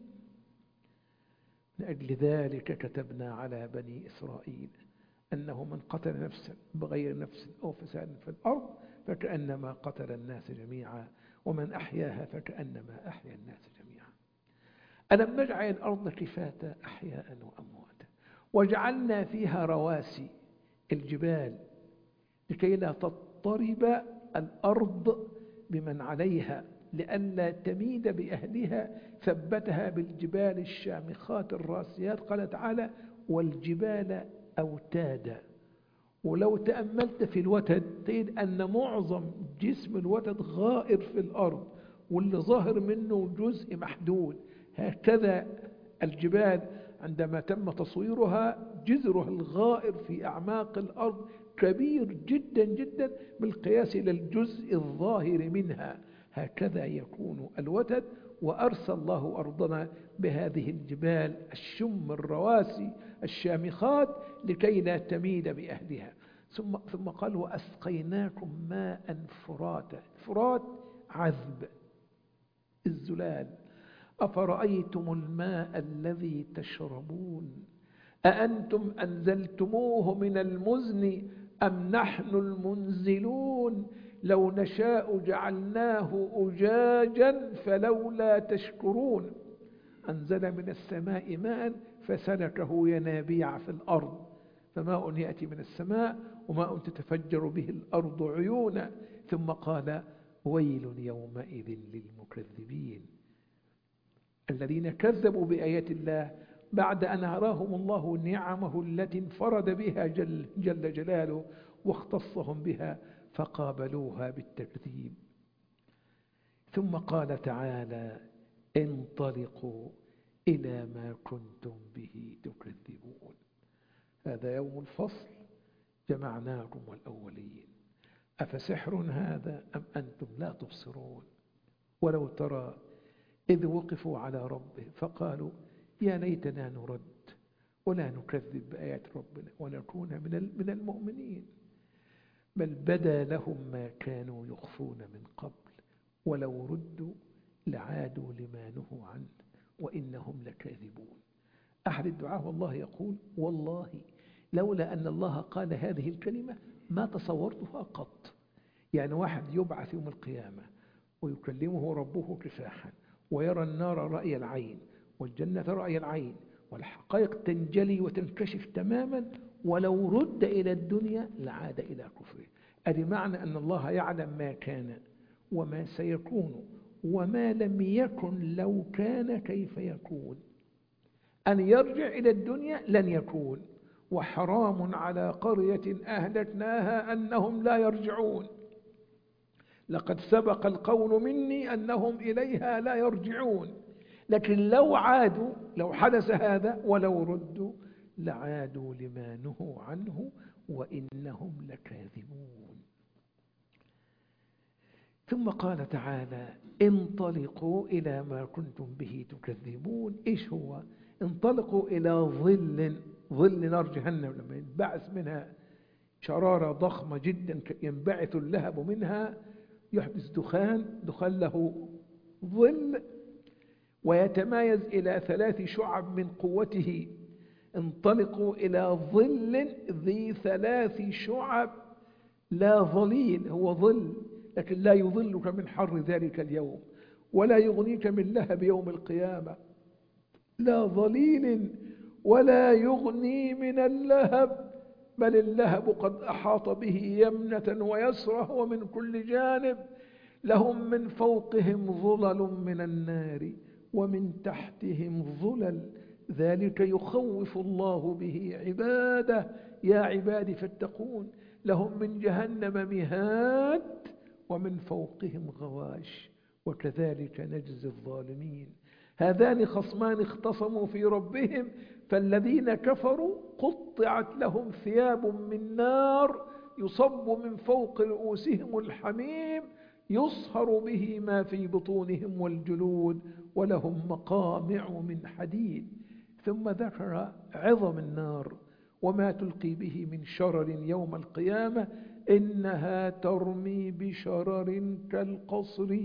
لأجل ذلك كتبنا على بني إسرائيل أنه من قتل نفسا بغير نفس أو فساد في الأرض فكأنما قتل الناس جميعا ومن أحياها فكأنما أحيا الناس جميعا. ألم نجعل الأرض كفاتا أحياء وأمواتا وجعلنا فيها رواسي الجبال لكي لا تضطرب الأرض بمن عليها لئلا تميد بأهلها، ثبتها بالجبال الشامخات الراسيات. قال تعالى والجبال أوتادا. ولو تأملت في الوتد تجد أن معظم جسم الوتد غائر في الأرض واللي ظاهر منه جزء محدود. هكذا الجبال عندما تم تصويرها جذرها الغائر في أعماق الأرض كبير جدا جدا بالقياس إلى الجزء الظاهر منها. هكذا يكون الوتد. وأرسى الله أرضنا بهذه الجبال الشم الرواسي الشامخات لكي لا تميد بأهلها. ثم, ثم قال وأسقيناكم ماء فراتا. فرات عذب الزلال. أفرأيتم الماء الذي تشربون أأنتم أنزلتموه من المزن أم نحن المنزلون لو نشاء جعلناه أجاجا فلولا تشكرون أنزل من السماء ماء فسلكه ينابيع في الأرض فماء يأتي من السماء وماء تتفجر به الأرض عيونا. ثم قال ويل يومئذ للمكذبين الذين كذبوا بآيات الله بعد أن أراهم الله نعمه التي انفرد بها جل, جل جلاله واختصهم بها فقابلوها بالتكذيب. ثم قال تعالى انطلقوا إلى ما كنتم به تكذبون. هذا يوم الفصل جمعناكم والأولين أفسحر هذا أم أنتم لا تبصرون. ولو ترى إذ وقفوا على ربهم فقالوا يا ليتنا نرد ولا نكذب بآيات ربنا ونكون من من المؤمنين بل بدا لهم ما كانوا يخفون من قبل ولو ردوا لعادوا لما نهوا عنه وإنهم لكاذبون. أحد الدعاء والله يقول والله لولا أن الله قال هذه الكلمة ما تصورتها قط. يعني واحد يبعث يوم القيامة ويكلمه ربه كفاحا ويرى النار رأي العين والجنة رأي العين والحقائق تنجلي وتنكشف تماما ولو رد إلى الدنيا لعاد إلى كفره. أدي معنى أن الله يعلم ما كان وما سيكون وما لم يكن لو كان كيف يكون. أن يرجع إلى الدنيا لن يكون وحرام على قرية أهلكناها أنهم لا يرجعون لقد سبق القول مني أنهم إليها لا يرجعون. لكن لو عادوا لو حدث هذا ولو ردوا لعادوا لما نهوا عنه وإنهم لكاذبون. ثم قال تعالى انطلقوا إلى ما كنتم به تكذبون. إيش هو؟ انطلقوا إلى ظل ظل نار جهنم لما ينبعث منها شرارة ضخمة جدا ينبعث اللهب منها يحدث دخان دخان له ظل ويتمايز إلى ثلاث شعب من قوته. انطلقوا إلى ظل ذي ثلاث شعب لا ظليل هو ظل لكن لا يظلك من حر ذلك اليوم ولا يغنيك من لهب يوم القيامة. لا ظليل ولا يغني من اللهب بل اللهب قد أحاط به يمنة ويسرة ومن كل جانب. لهم من فوقهم ظلل من النار ومن تحتهم ظلل ذلك يخوف الله به عباده يا عبادي فاتقون. لهم من جهنم مهاد ومن فوقهم غواش وكذلك نجزي الظالمين. هذان خصمان اختصموا في ربهم فالذين كفروا قطعت لهم ثياب من نار يصب من فوق رؤوسهم الحميم يصهر به ما في بطونهم والجلود ولهم مقامع من حديد. ثم ذكر عظم النار وما تلقي به من شرر يوم القيامة إنها ترمي بشرر كالقصر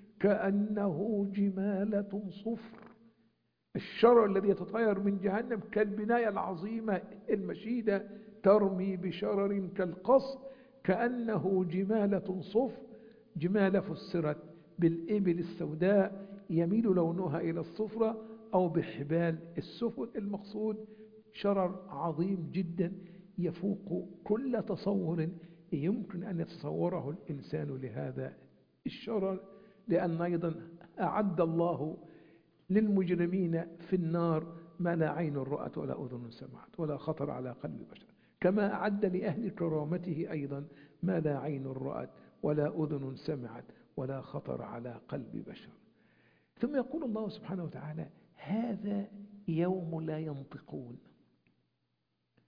كأنه جمالة صفر. الشرر الذي يتطاير من جهنم كالبناية العظيمة المشيدة ترمي بشرر كالقصر كأنه جمالة صفر. جمالة فسرت بالإبل السوداء يميل لونها إلى الصفرة أو بحبال السفن. المقصود شرر عظيم جدا يفوق كل تصور يمكن أن يتصوره الإنسان لهذا الشرر. لأن أيضا أعد الله للمجرمين في النار ما لا عين رأت ولا أذن سمعت ولا خطر على قلب بشر كما أعد لأهل كرامته أيضا ما لا عين رأت ولا أذن سمعت ولا خطر على قلب بشر. ثم يقول الله سبحانه وتعالى هذا يوم لا ينطقون.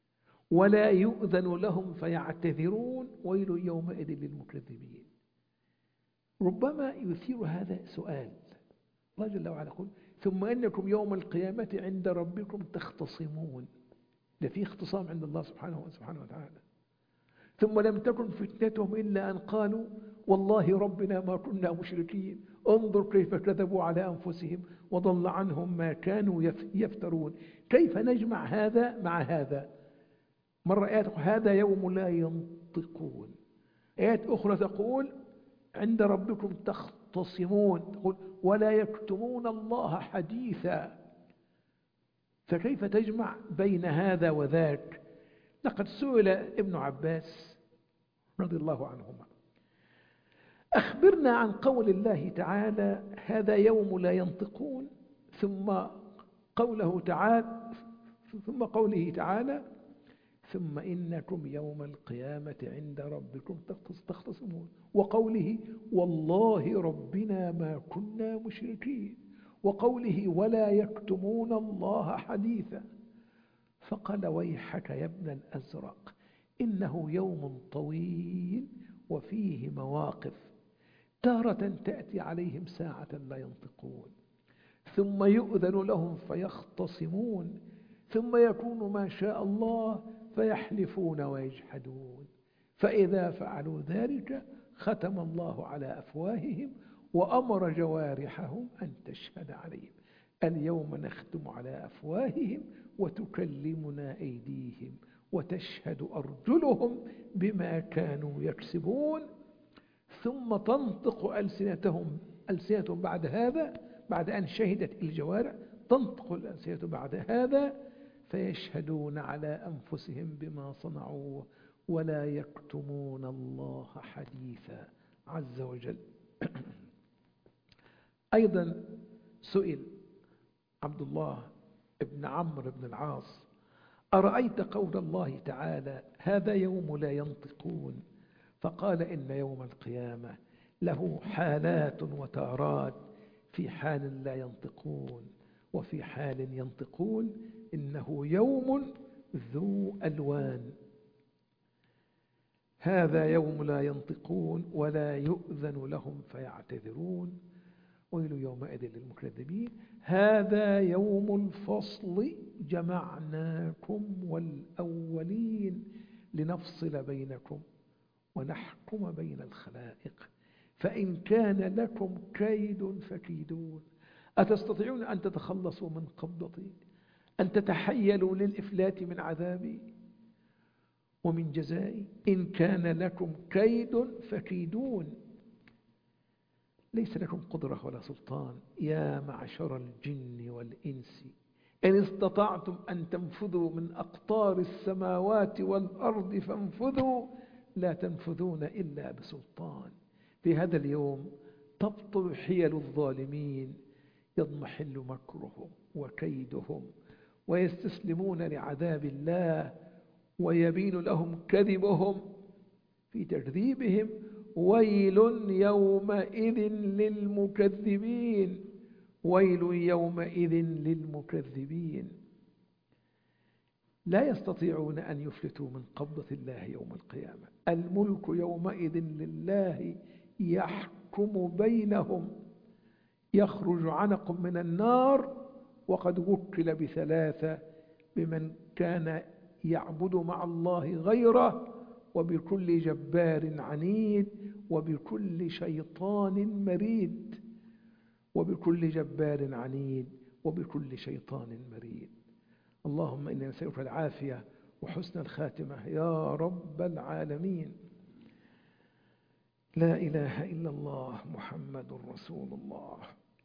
ولا يؤذن لهم فيعتذرون ويل يومئذ للمكذبين. ربما يثير هذا سؤال. الله جل وعلا يقول ثم إنكم يوم القيامة عند ربكم تختصمون. ده في اختصام عند الله سبحانه وسبحانه وتعالى. ثم لم تكن فتنتهم إلا أن قالوا والله ربنا ما كنا مشركين انظر كيف كذبوا على أنفسهم وضل عنهم ما كانوا يفترون. كيف نجمع هذا مع هذا؟ مرة آيات هذا يوم لا ينطقون، آيات أخرى تقول عند ربكم تختصمون، تقول ولا يكتمون الله حديثا. فكيف تجمع بين هذا وذاك؟ لقد سئل ابن عباس رضي الله عنهما أخبرنا عن قول الله تعالى هذا يوم لا ينطقون، ثم قوله تعالى ثم قوله تعالى ثم إنكم يوم القيامة عند ربكم تختصمون، وقوله والله ربنا ما كنا مشركين، وقوله ولا يكتمون الله حديثا. فقال ويحك يا ابن الأزرق إنه يوم طويل وفيه مواقف، تارة تأتي عليهم ساعة لا ينطقون، ثم يؤذن لهم فيختصمون، ثم يكون ما شاء الله فيحلفون ويجحدون، فإذا فعلوا ذلك ختم الله على أفواههم وأمر جوارحهم أن تشهد عليهم. اليوم نختم على أفواههم وتكلمنا أيديهم وتشهد أرجلهم بما كانوا يكسبون، ثم تنطق ألسنتهم ألسنتهم بعد هذا، بعد أن شهدت الجوارح تنطق الألسنة بعد هذا فيشهدون على أنفسهم بما صنعوا ولا يكتمون الله حديثا عز وجل. أيضا سئل عبد الله ابن عمرو بن العاص أرأيت قول الله تعالى هذا يوم لا ينطقون؟ فقال إن يوم القيامة له حالات وتارات، في حال لا ينطقون وفي حال ينطقون، إنه يوم ذو ألوان. هذا يوم لا ينطقون ولا يؤذن لهم فيعتذرون ويل يومئذ للمكذبين. هذا يوم الفصل جمعناكم والأولين لنفصل بينكم ونحكم بين الخلائق، فإن كان لكم كيد فكيدون. أتستطيعون أن تتخلصوا من قبضتي، أن تتحيلوا للإفلات من عذابي ومن جزائي؟ إن كان لكم كيد فكيدون. ليس لكم قدرة ولا سلطان يا معشر الجن والإنس إن استطعتم أن تنفذوا من أقطار السماوات والأرض فانفذوا لا تنفذون إلا بسلطان. في هذا اليوم تبطل حيل الظالمين، يضمحل مكرهم وكيدهم ويستسلمون لعذاب الله ويبين لهم كذبهم في تكذيبهم. ويل يومئذ للمكذبين، ويل يومئذ للمكذبين. لا يستطيعون أن يفلتوا من قبضة الله يوم القيامة. الملك يومئذ لله يحكم بينهم. يخرج عنق من النار وقد وكل بثلاثة: بمن كان يعبد مع الله غيره، وبكل جبار عنيد، وبكل شيطان مريد. وبكل جبار عنيد وبكل شيطان مريد. اللهم إنا نسألك العافية وحسن الخاتمة يا رب العالمين. لا إله إلا الله محمد رسول الله.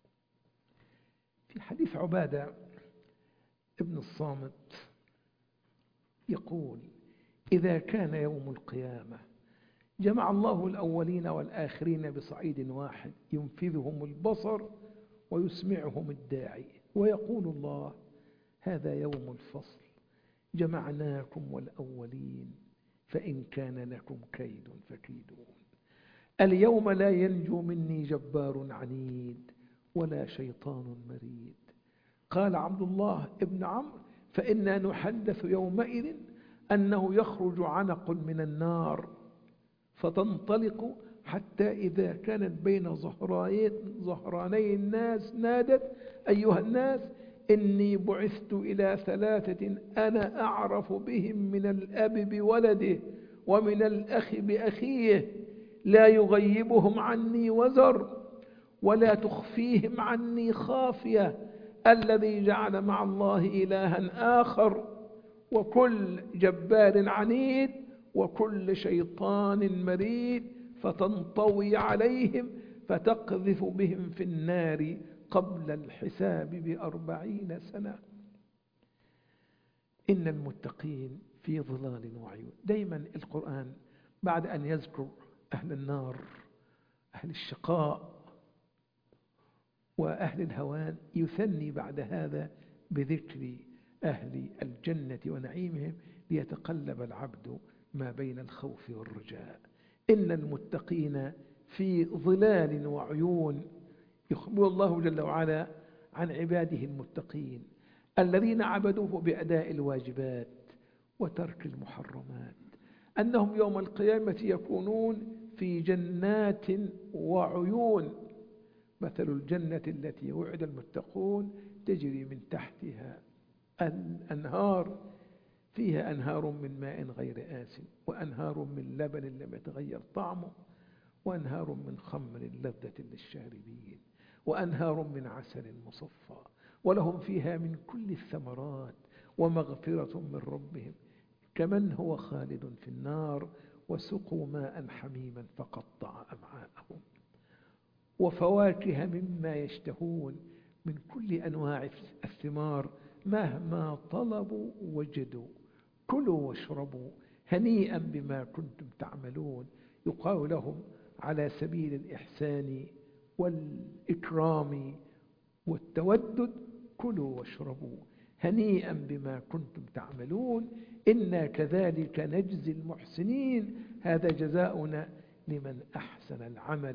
في حديث عبادة ابن الصامت يقول: إذا كان يوم القيامة جمع الله الأولين والآخرين بصعيد واحد، ينفذهم البصر ويسمعهم الداعي، ويقول الله: هذا يوم الفصل جمعناكم والأولين، فإن كان لكم كيد فكيدون. اليوم لا ينجو مني جبار عنيد ولا شيطان مريد. قال عبد الله ابن عمرو: فإنا نحدث يومئذ أنه يخرج عنق من النار فتنطلق حتى إذا كانت بين ظهراني الناس نادت: أيها الناس إني بعثت إلى ثلاثة أنا أعرف بهم من الأب بولده ومن الأخ بأخيه، لا يغيبهم عني وزر ولا تخفيهم عني خافية، الذي جعل مع الله إلها آخر وكل جبار عنيد وكل شيطان مريد، فتنطوي عليهم فتقذف بهم في النار قبل الحساب بأربعين سنة. إن المتقين في ظلال وعيون. دايما القرآن بعد أن يذكر أهل النار، أهل الشقاء وأهل الهوان، يثني بعد هذا بذكر أهل الجنة ونعيمهم، ليتقلب العبد ما بين الخوف والرجاء. إن المتقين في ظلال وعيون. يخبر الله جل وعلا عن عباده المتقين الذين عبدوه بأداء الواجبات وترك المحرمات، أنهم يوم القيامة يكونون في جنات وعيون. مثل الجنة التي وعد المتقون تجري من تحتها الأنهار، فيها أنهار من ماء غير آسن وأنهار من لبن لم يتغير طعمه وأنهار من خمر لذة للشاربين وأنهار من عسل مصفى ولهم فيها من كل الثمرات ومغفرة من ربهم كمن هو خالد في النار وسقوا ماء حميما فقطع أمعاءهم وفواكه مما يشتهون من كل أنواع الثمار مهما طلبوا وجدوا كلوا واشربوا هنيئا بما كنتم تعملون. يقال لهم على سبيل الإحسان والإكرام والتودد: كلوا واشربوا هنيئا بما كنتم تعملون إنا كذلك نجزي المحسنين هذا جزاؤنا لمن أحسن العمل.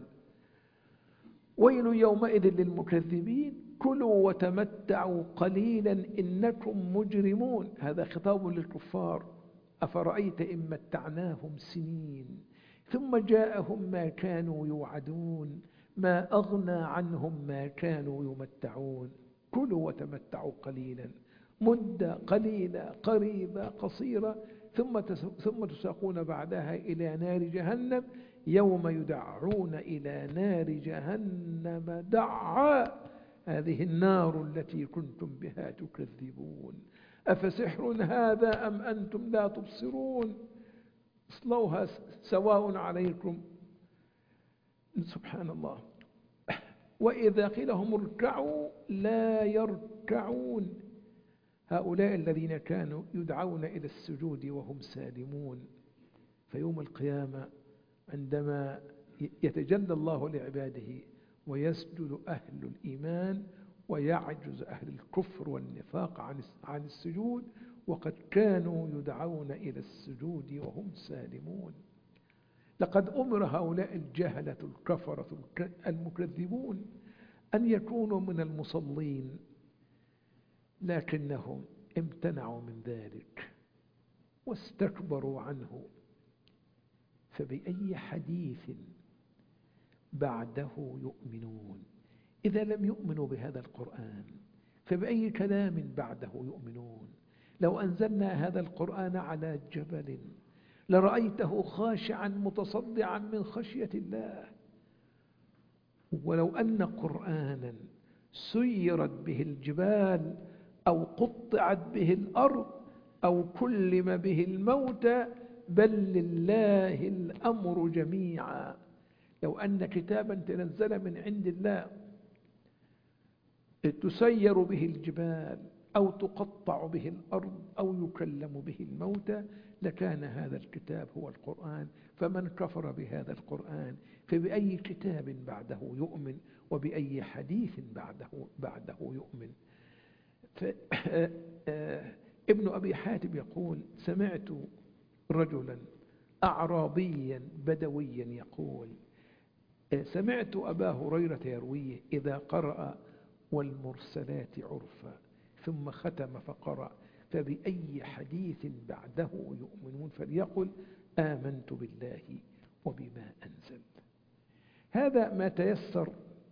ويل يومئذ للمكذبين كلوا وتمتعوا قليلا إنكم مجرمون. هذا خطاب للكفار: أفرأيت إن متعناهم سنين ثم جاءهم ما كانوا يوعدون ما أغنى عنهم ما كانوا يمتعون. كلوا وتمتعوا قليلا، مدة قليلة قريبة قصيرة، ثم ثم تساقون بعدها إلى نار جهنم يوم يدعون إلى نار جهنم دعا. هذه النار التي كنتم بها تكذبون أفسحر هذا أم أنتم لا تبصرون اصلوها سواء عليكم. سبحان الله. وإذا قيل لهم اركعوا لا يركعون. هؤلاء الذين كانوا يدعون إلى السجود وهم سالمون، فيوم القيامة عندما يتجلى الله لعباده ويسجد أهل الإيمان ويعجز أهل الكفر والنفاق عن السجود وقد كانوا يدعون إلى السجود وهم سالمون. لقد أمر هؤلاء الجهلة الكفرة المكذبون أن يكونوا من المصلين، لكنهم امتنعوا من ذلك واستكبروا عنه. فبأي حديث بعده يؤمنون؟ إذا لم يؤمنوا بهذا القرآن فبأي كلام بعده يؤمنون؟ لو أنزلنا هذا القرآن على جبل لرأيته خاشعا متصدعا من خشية الله. ولو أن قرآنا سيرت به الجبال أو قطعت به الأرض أو كلم به الموتى بل لله الأمر جميعا. لو أن كتابا تنزل من عند الله تسير به الجبال أو تقطع به الأرض أو يكلم به الموتى لكان هذا الكتاب هو القرآن. فمن كفر بهذا القرآن فبأي كتاب بعده يؤمن وبأي حديث بعده, بعده يؤمن. ابن أبي حاتم يقول: سمعت رجلا أعرابيا بدويا يقول: سمعت أبا هريرة يرويه إذا قرأ والمرسلات عرفا ثم ختم فقرأ فبأي حديث بعده يؤمنون فليقل آمنت بالله وبما أنزل. هذا ما تيسر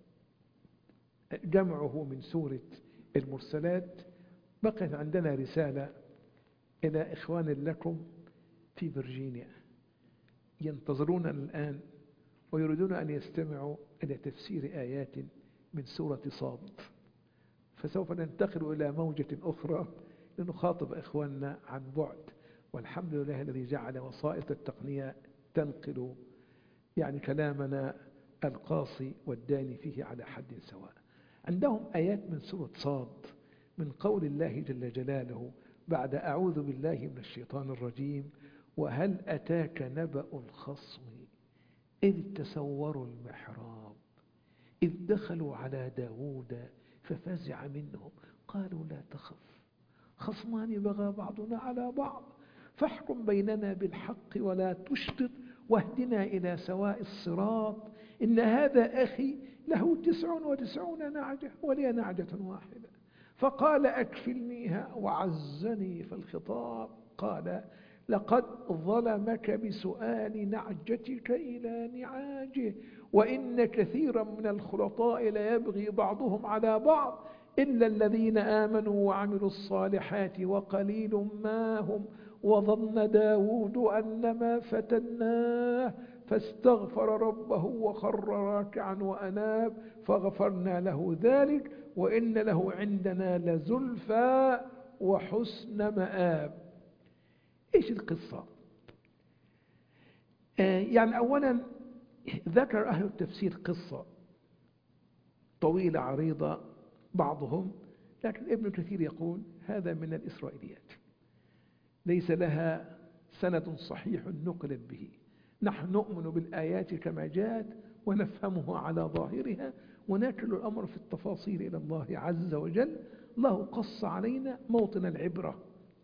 جمعه من سورة المرسلات. بقيت عندنا رسالة إلى إخوان لكم في فرجينيا ينتظرون الآن ويريدون أن يستمعوا إلى تفسير آيات من سورة صاد، فسوف ننتقل إلى موجة أخرى لنخاطب إخواننا عن بعد، والحمد لله الذي جعل وسائط التقنية تنقل يعني كلامنا القاصي والداني فيه على حد سواء. عندهم آيات من سورة صاد من قول الله جل جلاله بعد أعوذ بالله من الشيطان الرجيم: وهل أتاك نبأ الخصم إذ تسوروا المحراب إذ دخلوا على داود ففزع منهم قالوا لا تخف خصمان بغى بعضنا على بعض فاحكم بيننا بالحق ولا تشطط واهدنا إلى سواء الصراط إن هذا أخي له تسع وتسعون نعجة ولي نعجة واحدة فقال أكفلنيها وعزني في الخطاب قال لقد ظلمك بسؤال نعجتك إلى نعاجه وإن كثيرا من الخلطاء ليبغي بعضهم على بعض إلا الذين آمنوا وعملوا الصالحات وقليل ما هم وظن داود أنما فتناه فاستغفر ربه وخر راكعا وأناب فغفرنا له ذلك وإن له عندنا لزلفى وحسن مآب. إيش القصة؟ آه يعني أولا ذكر أهل التفسير قصة طويلة عريضة بعضهم، لكن ابن كثير يقول هذا من الإسرائيليات ليس لها سند صحيح نقلت به. نحن نؤمن بالآيات كما جاءت ونفهمها على ظاهرها ونكل الأمر في التفاصيل إلى الله عز وجل. الله قص علينا موطن العبرة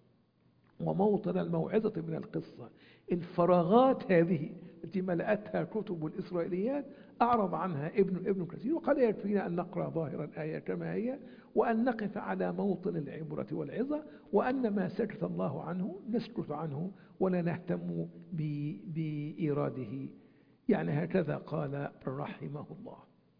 وموطن الموعظة من القصة. الفراغات هذه التي ملأتها كتب الإسرائيليات أعرض عنها ابن ابن كثير وقال يكفينا أن نقرأ ظاهر الآية كما هي وأن نقف على موطن العبرة والعظة وأن ما سكت الله عنه نسكت عنه ولا نهتم بإيراده. يعني هكذا قال رحمه الله.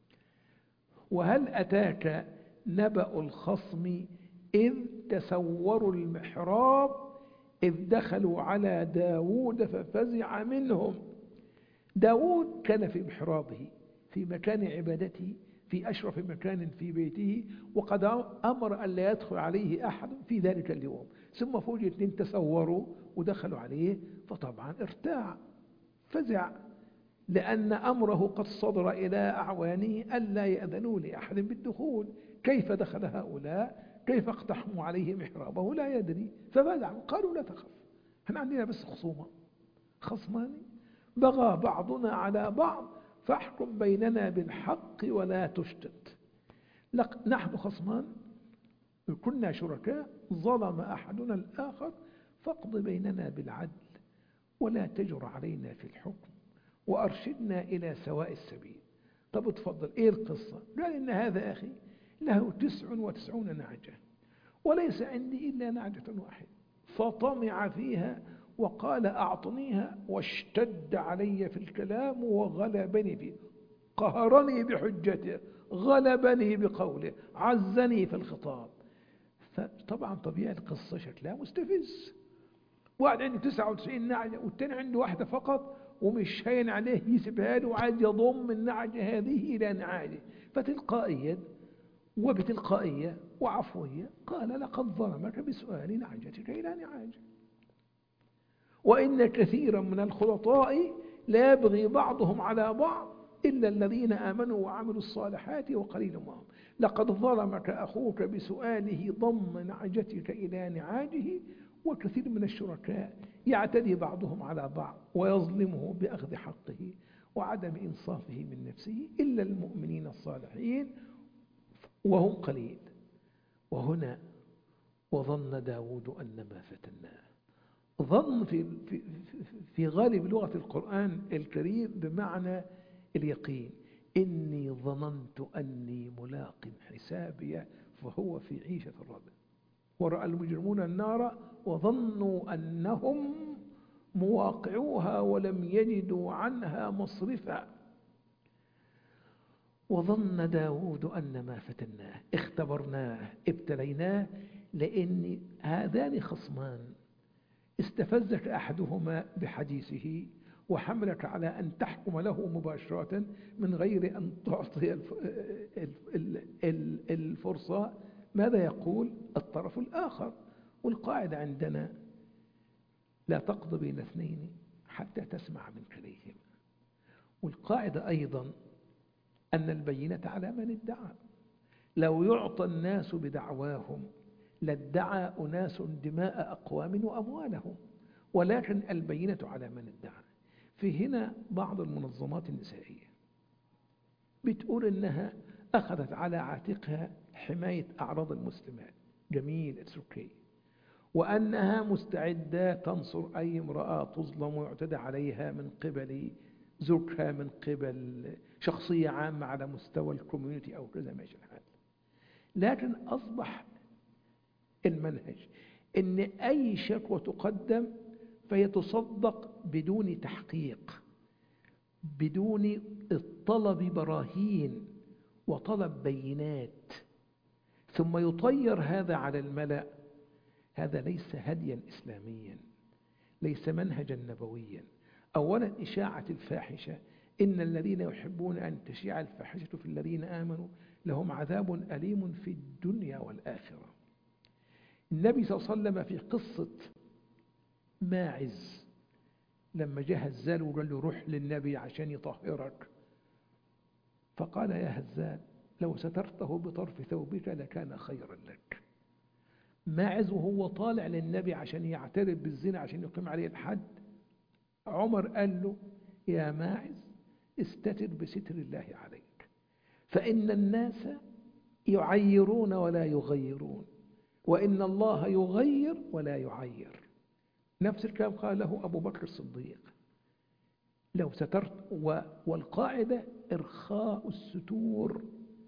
وهل أتاك نبأ الخصم إذ تسوروا المحراب إذ دخلوا على داود ففزع منهم. داود كان في محرابه في مكان عبادته في أشرف مكان في بيته وقد أمر أن لا يدخل عليه أحد في ذلك اليوم، ثم فوجئ اثنين تسوروا ودخلوا عليه فطبعا ارتاع فزع لأن أمره قد صدر إلى أعوانه ألا يأذنوا لأحد بالدخول. كيف دخل هؤلاء؟ كيف اقتحموا عليه محرابه؟ لا يدري فبدعوا قالوا لا تخف احنا عندنا بس خصومة خصمان بغى بعضنا على بعض فاحكم بيننا بالحق ولا تشتت. نحن خصمان كنا شركاء ظلم أحدنا الآخر فاقض بيننا بالعدل ولا تجر علينا في الحكم وأرشدنا إلى سواء السبيل. طب اتفضل ايه القصة؟ قال إن هذا أخي له تسع وتسعون نعجة وليس عندي إلا نعجة واحدة فطمع فيها وقال أعطنيها واشتد علي في الكلام وغلبني فيه قهرني بحجته غلبني بقوله عزني في الخطاب. فطبعا طبيعي القصة شكلها مستفز. واحد عنده تسعة وتسعين نعجة والتاني عنده واحدة فقط ومش هين عليه يسيبها له وعايز يضم النعجة هذه إلى نعاجه. فتلقائيا وبتلقائية وعفوية قال لقد ظلمك بسؤال نعجتك إلى نعاجه وإن كثيرا من الخلطاء لا يبغي بعضهم على بعض إلا الذين آمنوا وعملوا الصالحات وقليل ما هم. لقد ظلمك أخوك بسؤاله ضم نعجتك إلى نعاجه وكثير من الشركاء يعتدي بعضهم على بعض ويظلمه بأخذ حقه وعدم إنصافه من نفسه إلا المؤمنين الصالحين وهم قليل. وهنا وظن داود أنما فتناه. ظن في, في, في غالب لغة القرآن الكريم بمعنى اليقين. إني ظننت أني ملاق حسابي فهو في عيشة الرضا. ورأى المجرمون النار وظنوا أنهم مواقعوها ولم يجدوا عنها مصرفا. وظن داود أن ما فتناه، اختبرناه ابتليناه، لأن هذان خصمان استفزك أحدهما بحديثه وحملك على أن تحكم له مباشرة من غير أن تعطي الفرصة. ماذا يقول الطرف الآخر؟ والقاعدة عندنا لا تقضي بين اثنين حتى تسمع من كليهما. والقاعدة أيضا أن البينة على من ادعى. لو يعطى الناس بدعواهم لادعى أناس دماء أقوام وأموالهم، ولكن البينة على من ادعى. في هنا بعض المنظمات النسائية بتقول إنها أخذت على عاتقها حماية أعراض المسلمات، جميل، اتس اوكي، وأنها مستعدة تنصر أي امرأة تظلم ويعتدى عليها من قبل زوجها، من قبل شخصية عامة على مستوى الكوميونتي أو كذا، ماشي الحال. لكن أصبح المنهج إن أي شكوى تقدم فهي تصدق بدون تحقيق، بدون الطلب براهين وطلب بينات، ثم يطير هذا على الملأ. هذا ليس هديا إسلاميا، ليس منهجا نبويا. أولا إشاعة الفاحشة، إن الذين يحبون أن تشيع الفاحشة في الذين آمنوا لهم عذاب أليم في الدنيا والآخرة. النبي صلى الله عليه وسلم في قصة ماعز لما جه هزال وقال له روح للنبي عشان يطهرك، فقال يا هزال لو سترته بطرف ثوبك لكان خيرا لك. ماعز وهو طالع للنبي عشان يعترف بالزنا عشان يقيم عليه الحد، عمر قال له يا ماعز استتر بستر الله عليك، فإن الناس يعيرون ولا يغيرون، وإن الله يغير ولا يعير. نفس الكلام قال له أبو بكر الصديق لو سترت، والقاعدة إرخاء الستور،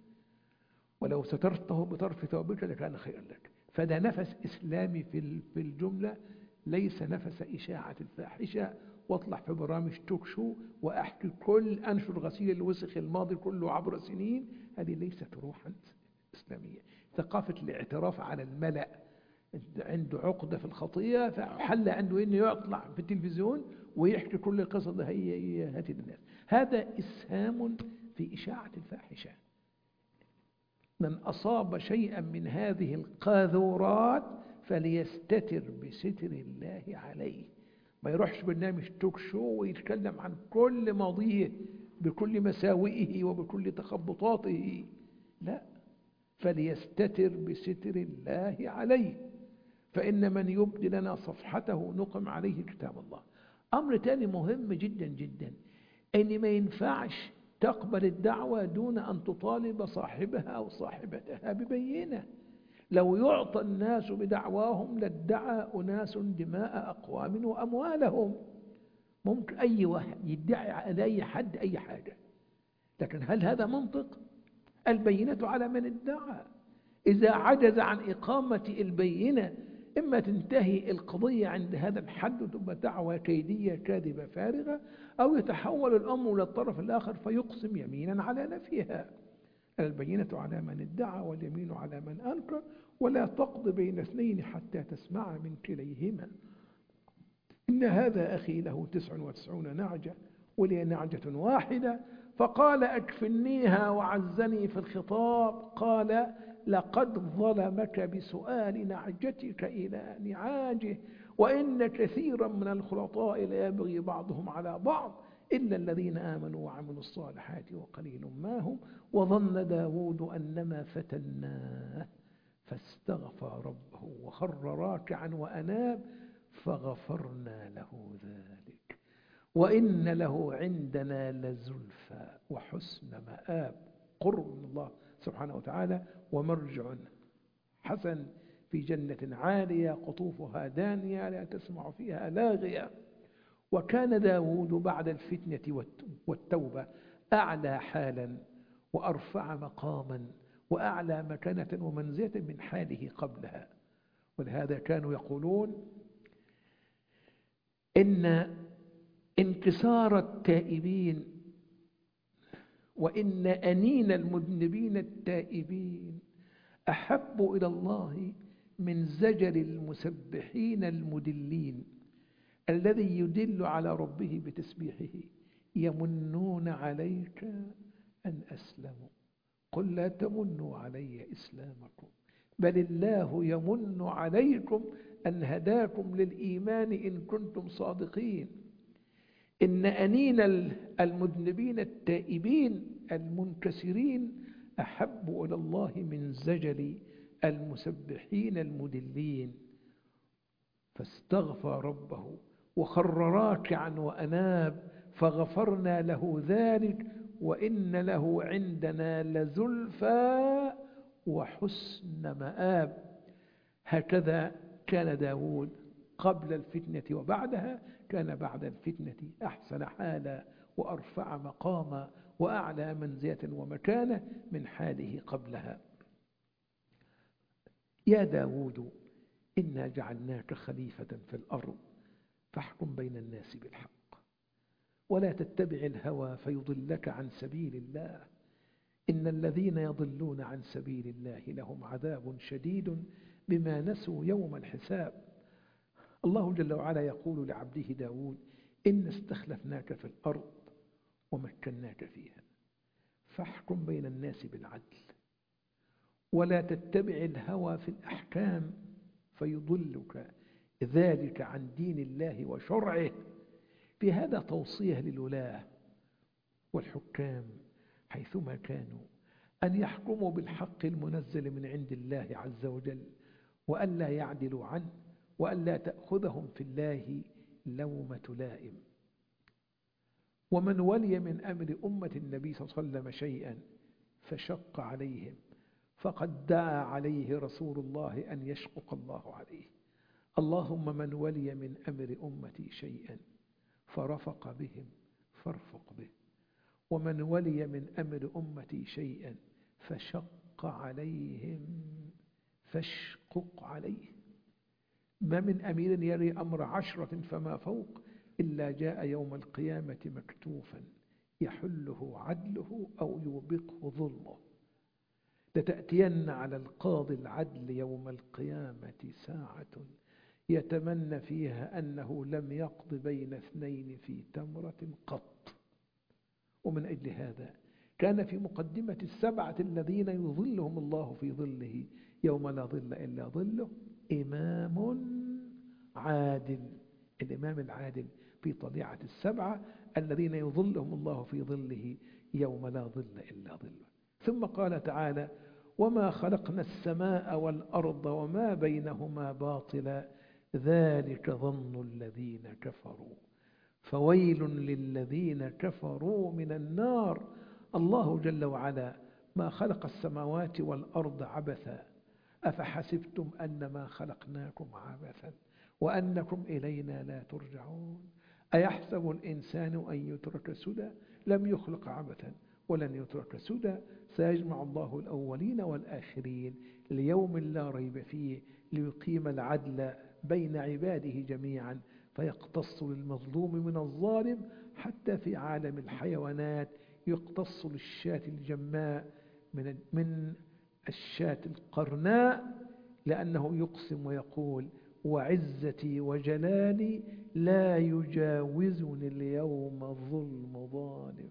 ولو سترته بطرف ثوبك لكان خيرا لك. فده نفس إسلامي في الجملة، ليس نفس إشاعة الفاحشة واطلع في برامج توك شو وأحكي كل أنشر غسيل الوسخ الماضي كله عبر سنين. هذه ليست روحا إسلامية. ثقافة الاعتراف على الملأ، عنده عقدة في الخطيئة فحل عنده إنه يطلع في التلفزيون ويحكي كل القصص ده هي هذه الناس. هذا إسهام في إشاعة الفاحشة. من أصاب شيئا من هذه القاذورات فليستتر بستر الله عليه. ما يروحش برنامج توك شو ويتكلم عن كل ماضيه بكل مساوئه وبكل تخبطاته، لا، فليستتر بستر الله عليه، فإن من يبدي لنا صفحته نقم عليه كتاب الله. أمر تاني مهم جدا جدا، أن ما ينفعش تقبل الدعوة دون أن تطالب صاحبها أو صاحبتها ببينة. لو يعطى الناس بدعواهم لادعى أناس دماء أقوام وأموالهم. ممكن أي واحد يدعي على أي حد أي حاجة، لكن هل هذا منطق؟ البينة على من ادعى. إذا عجز عن إقامة البينة إما تنتهي القضية عند هذا الحد وتبقى دعوة كيدية كاذبة فارغة، أو يتحول الأمر للطرف الآخر فيقسم يمينا على نفيها. البينة على من ادعى واليمين على من أنكر، ولا تقض بين اثنين حتى تسمع من كليهما. إن هذا أخي له تسع وتسعون نعجة ولي نعجة واحدة، فقال أكفلنيها وعزني في الخطاب. قال لقد ظلمك بسؤال نعجتك إلى نعاجه، وإن كثيرا من الخلطاء ليبغي بعضهم على بعض إلا الذين آمنوا وعملوا الصالحات وقليل ما هم. وظن داود أنما فتناه فاستغفر ربه وخر راكعا وأناب فغفرنا له ذلك وإن له عندنا لزلفى وحسن مآب. قرب من الله سبحانه وتعالى ومرجع حسن في جنة عالية قطوفها دانية لا تسمع فيها لاغية. وكان داود بعد الفتنة والتوبة أعلى حالا وأرفع مقاما وأعلى مكانة ومنزلة من حاله قبلها. ولهذا كانوا يقولون إن انكسار التائبين وإن أنين المذنبين التائبين أحب إلى الله من زجر المسبحين المدلين. الذي يدل على ربه بتسبيحه يمنون عليك أن أسلموا، قل لا تمنوا علي إسلامكم بل الله يمن عليكم أن هداكم للإيمان إن كنتم صادقين. إن أنين المذنبين التائبين المنكسرين أحب إلى الله من زجر المسبحين المدلين. فاستغفر ربه وخر راكعا وأناب فغفرنا له ذلك وإن له عندنا لزلفى وحسن مآب. هكذا كان داود قبل الفتنة وبعدها، كان بعد الفتنة أحسن حالا وأرفع مقاما وأعلى منزلة ومكانة من حاله قبلها. يا داود إنا جعلناك خليفة في الأرض فاحكم بين الناس بالحق ولا تتبع الهوى فيضلك عن سبيل الله إن الذين يضلون عن سبيل الله لهم عذاب شديد بما نسوا يوم الحساب. الله جل وعلا يقول لعبده داود إن استخلفناك في الأرض ومكناك فيها فاحكم بين الناس بالعدل ولا تتبع الهوى في الأحكام فيضلك ذلك عن دين الله وشرعه. في هذا توصية للولاة والحكام حيثما كانوا أن يحكموا بالحق المنزل من عند الله عز وجل وأن لا يعدلوا عنه وأن لا تأخذهم في الله لومة لائم. ومن ولي من أمر أمة النبي صلى الله عليه وسلم شيئا فشق عليهم فقد دعا عليه رسول الله أن يشقق الله عليه. اللهم من ولي من أمر أمتي شيئا فرفق بهم فارفق به ومن ولي من أمر أمتي شيئا فشق عليهم فاشقق عليه. ما من أمير يري أمر عشرة فما فوق إلا جاء يوم القيامة مكتوفا يحله عدله أو يوبقه ظلمه. لتأتين على القاضي العدل يوم القيامة ساعة يتمنى فيها أنه لم يقض بين اثنين في تمرة قط. ومن أجل هذا كان في مقدمة السبعة الذين يظلهم الله في ظله يوم لا ظل إلا ظله إمام عادل. الإمام العادل في طليعة السبعة الذين يظلهم الله في ظله يوم لا ظل إلا ظله. ثم قال تعالى وما خلقنا السماء والأرض وما بينهما باطلا ذلك ظن الذين كفروا فويل للذين كفروا من النار. الله جل وعلا ما خلق السماوات والأرض عبثا أفحسبتم أنما خلقناكم عبثا وأنكم إلينا لا ترجعون. أيحسب الإنسان أن يترك سدى لم يخلق عبثا ولن يترك سدى سيجمع الله الأولين والآخرين ليوم لا ريب فيه ليقيم العدل بين عباده جميعا فيقتص للمظلوم من الظالم. حتى في عالم الحيوانات يقتص للشاة الجماء من من الشاة القرناء لأنه يقسم ويقول وعزتي وجلالي لا يجاوزني اليوم ظلم ظالم.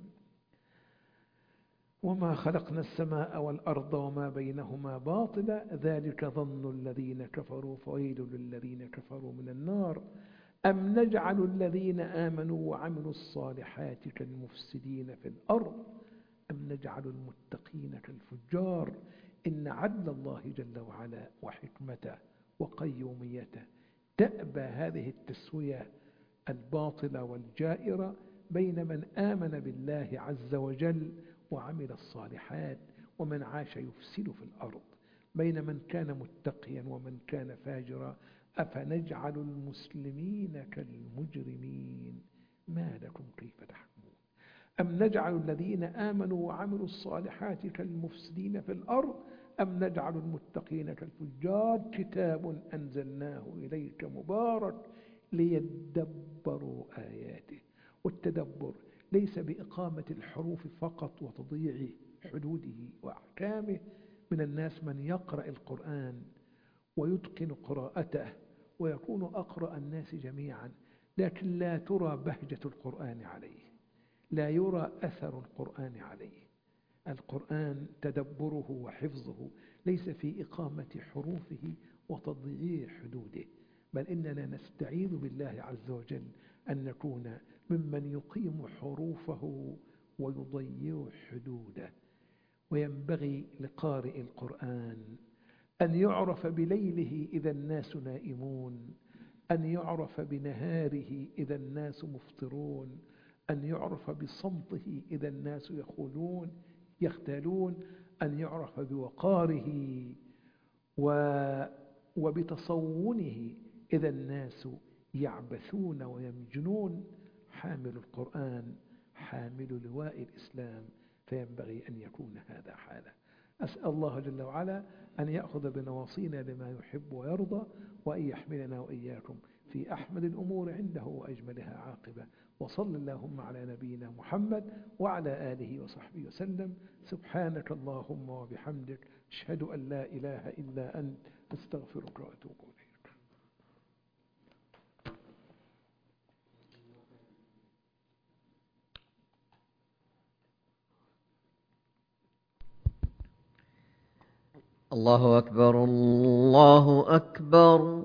وما خلقنا السماء والأرض وما بينهما باطلا ذلك ظن الذين كفروا فويل للذين كفروا من النار. أم نجعل الذين آمنوا وعملوا الصالحات كالمفسدين في الأرض أم نجعل المتقين كالفجار. إن عدل الله جل وعلا وحكمته وقيوميته تأبى هذه التسوية الباطلة والجائرة بين من آمن بالله عز وجل وعمل الصالحات ومن عاش يفسد في الأرض، بين من كان متقيا ومن كان فاجرا. أفنجعل المسلمين كالمجرمين ما لكم كيف تحكمون. أم نجعل الذين آمنوا وعملوا الصالحات كالمفسدين في الأرض أم نجعل المتقين كالفجار كتاب أنزلناه إليك مبارك ليدبروا آياته. والتدبر ليس بإقامة الحروف فقط وتضييع حدوده وأحكامه. من الناس من يقرأ القرآن ويتقن قراءته ويكون أقرأ الناس جميعا، لكن لا ترى بهجة القرآن عليه، لا يرى أثر القرآن عليه. القرآن تدبره وحفظه ليس في إقامة حروفه وتضييع حدوده، بل إننا نستعين بالله عز وجل أن نكون ممن يقيم حروفه ويضيع حدوده. وينبغي لقارئ القرآن أن يعرف بليله إذا الناس نائمون، أن يعرف بنهاره إذا الناس مفطرون، أن يعرف بصمته إذا الناس يخولون يختالون، أن يعرف بوقاره وبتصونه إذا الناس يعبثون ويمجنون. حامل القرآن حامل لواء الإسلام، فينبغي أن يكون هذا حاله. أسأل الله جل وعلا أن يأخذ بنواصينا لما يحب ويرضى، وأن يحملنا وإياكم في أحمد الأمور عنده وأجملها عاقبة. وصل اللهم على نبينا محمد وعلى آله وصحبه وسلم. سبحانك اللهم وبحمدك، أشهد أن لا إله إلا أنت، أستغفرك وأتوب إليك. الله أكبر الله أكبر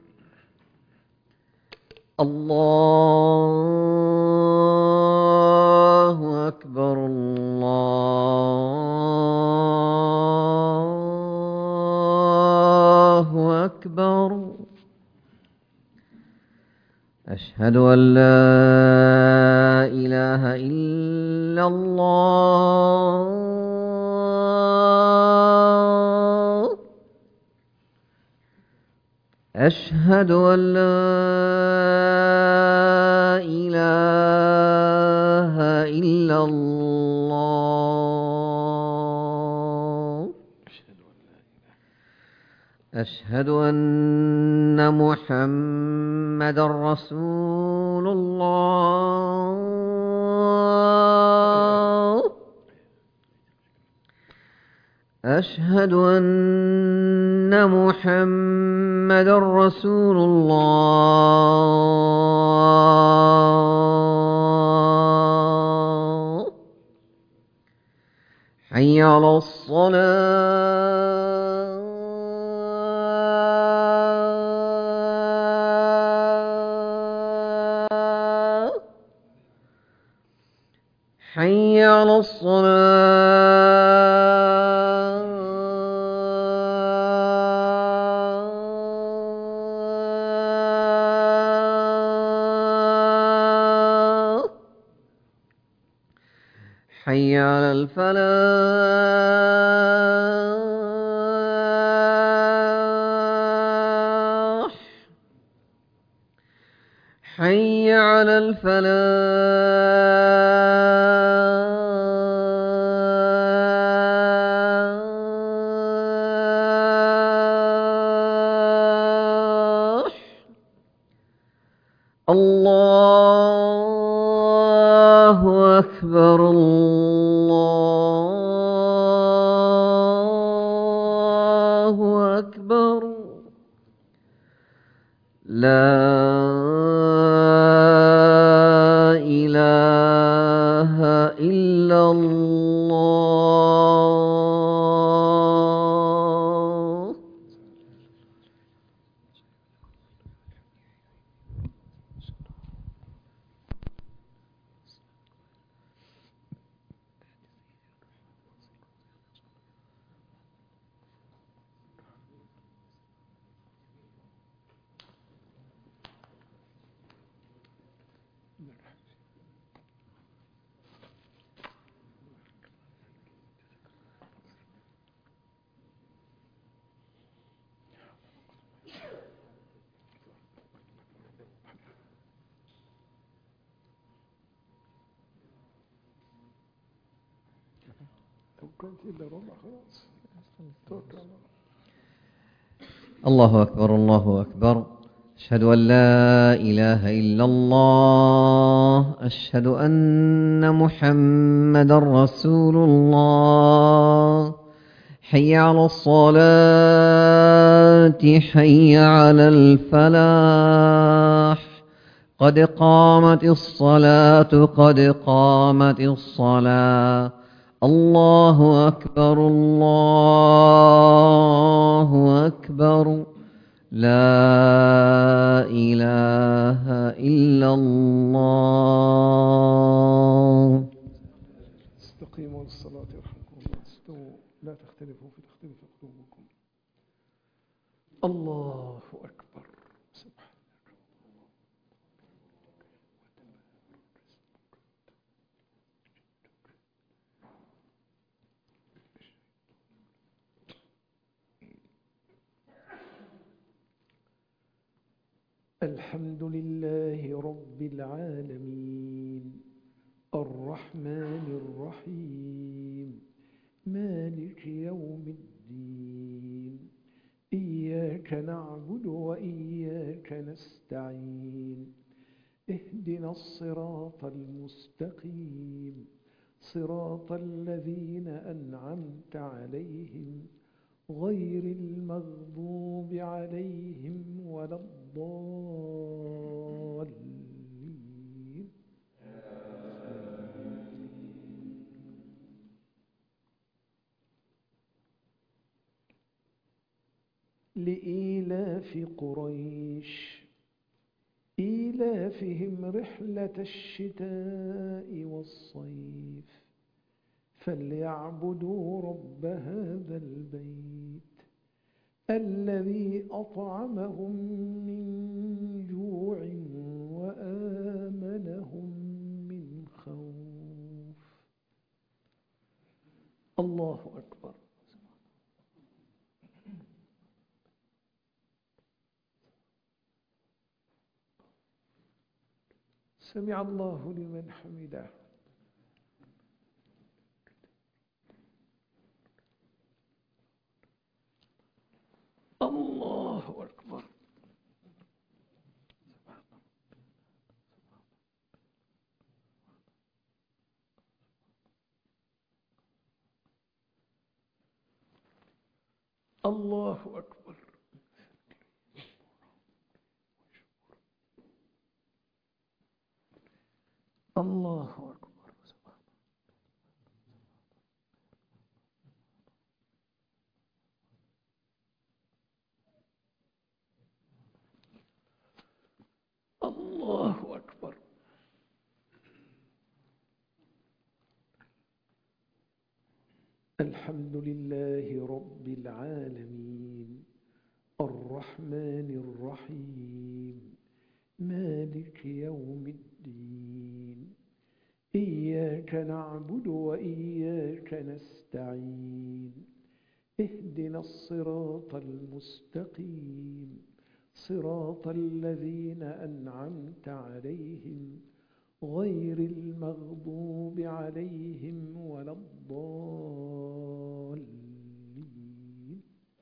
الله أكبر الله أكبر. أشهد أن لا إله إلا الله. أشهد أن لا إله إلا الله. أشهد أن محمدا رسول الله. أشهد أن محمدا رسول الله. حي على الصلاة. حي على الصلاة. حي على الفلاح. حي على الفلاح. الله أكبر الله أكبر. لا إله إلا الله. لو كانت إلا ربع خلاص. الله أكبر الله أكبر. أشهد أن لا إله إلا الله. أشهد أن محمدا رسول الله. حي على الصلاة حي على الفلاح. قد قامت الصلاة قد قامت الصلاة. الله أكبر الله أكبر. لا إله إلا الله. استقيموا للصلاة يرحمكم الله. استووا لا تختلفوا فتختلف قلوبكم. الله أكبر. سبحانك. الحمد لله رب العالمين الرحمن الرحيم مالك يوم الدين إياك نعبد وإياك نستعين اهدنا الصراط المستقيم صراط الذين أنعمت عليهم غير المغضوب عليهم ولا الضالين. لإيلاف قريش إيلافهم رحلة الشتاء والصيف فليعبدوا رب هذا البيت الذي أطعمهم من جوع وآمنهم من خوف. الله أكبر. سمع الله لمن حمده. الله أكبر. الله أكبر. الله أكبر. الله أكبر. الحمد لله رب العالمين الرحمن الرحيم مالك يوم الدين إياك نعبد وإياك نستعين اهدنا الصراط المستقيم صراط الذين أنعمت عليهم غير المغضوب عليهم ولا الضالين.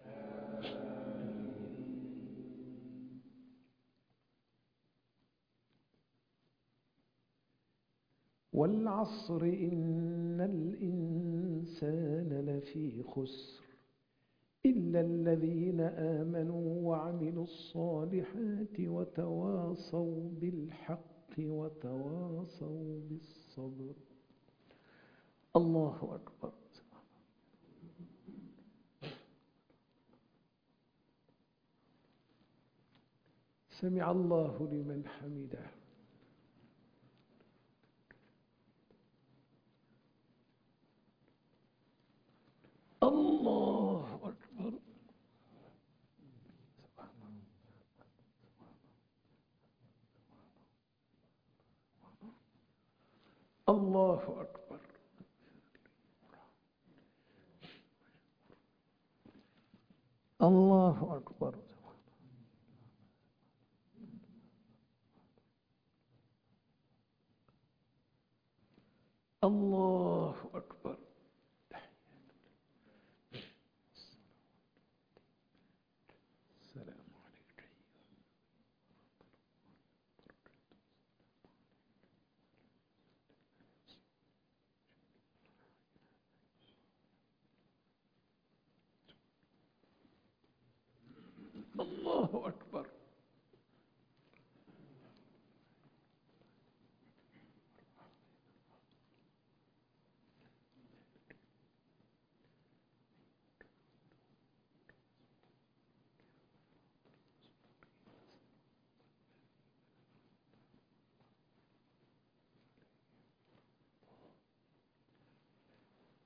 والعصر إن الإنسان لفي خسر إلا الذين آمنوا وعملوا الصالحات وتواصوا بالحق وتواصوا بالصبر. الله أكبر. سمع الله لمن حمده. الله أكبر. الله أكبر. الله أكبر. الله أكبر.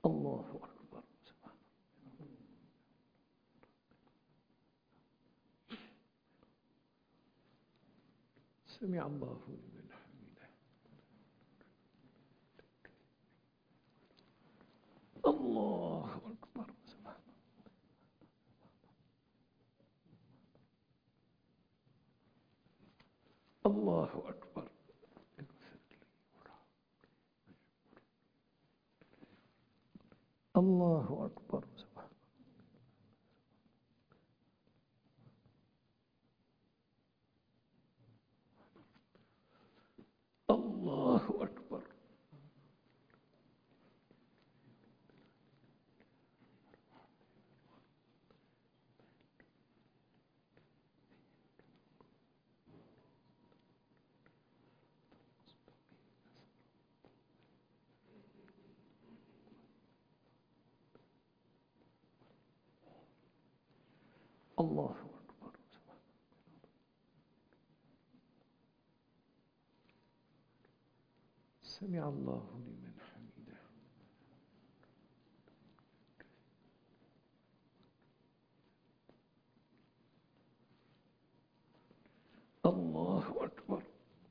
الله أكبر. سمع الله لمن حمده. الله أكبر. الله أكبر. الله أكبر. الله أكبر. الله أكبر. سمع الله لمن حمده. الله أكبر.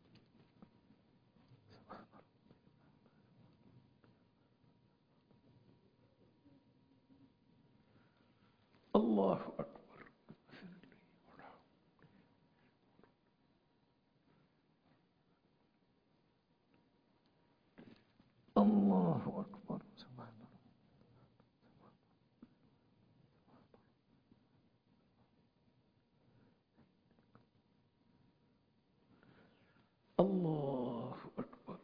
الله أكبر. الله أكبر. الله أكبر.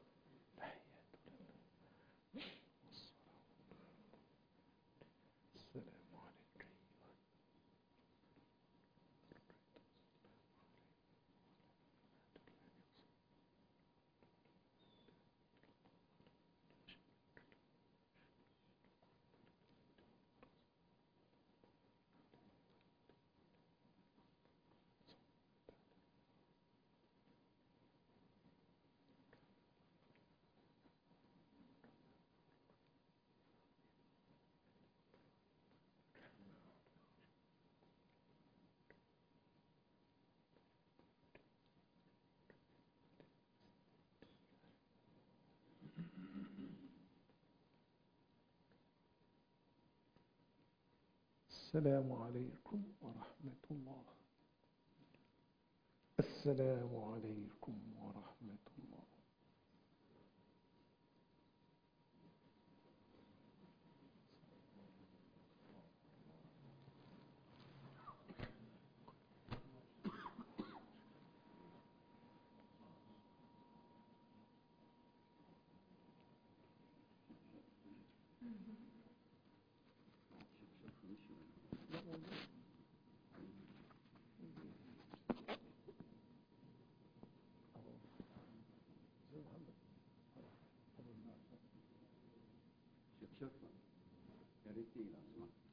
السلام عليك. السلام عليكم ورحمة الله. السلام عليكم ورحمة الله. شوف يا ريت تقيل اسمع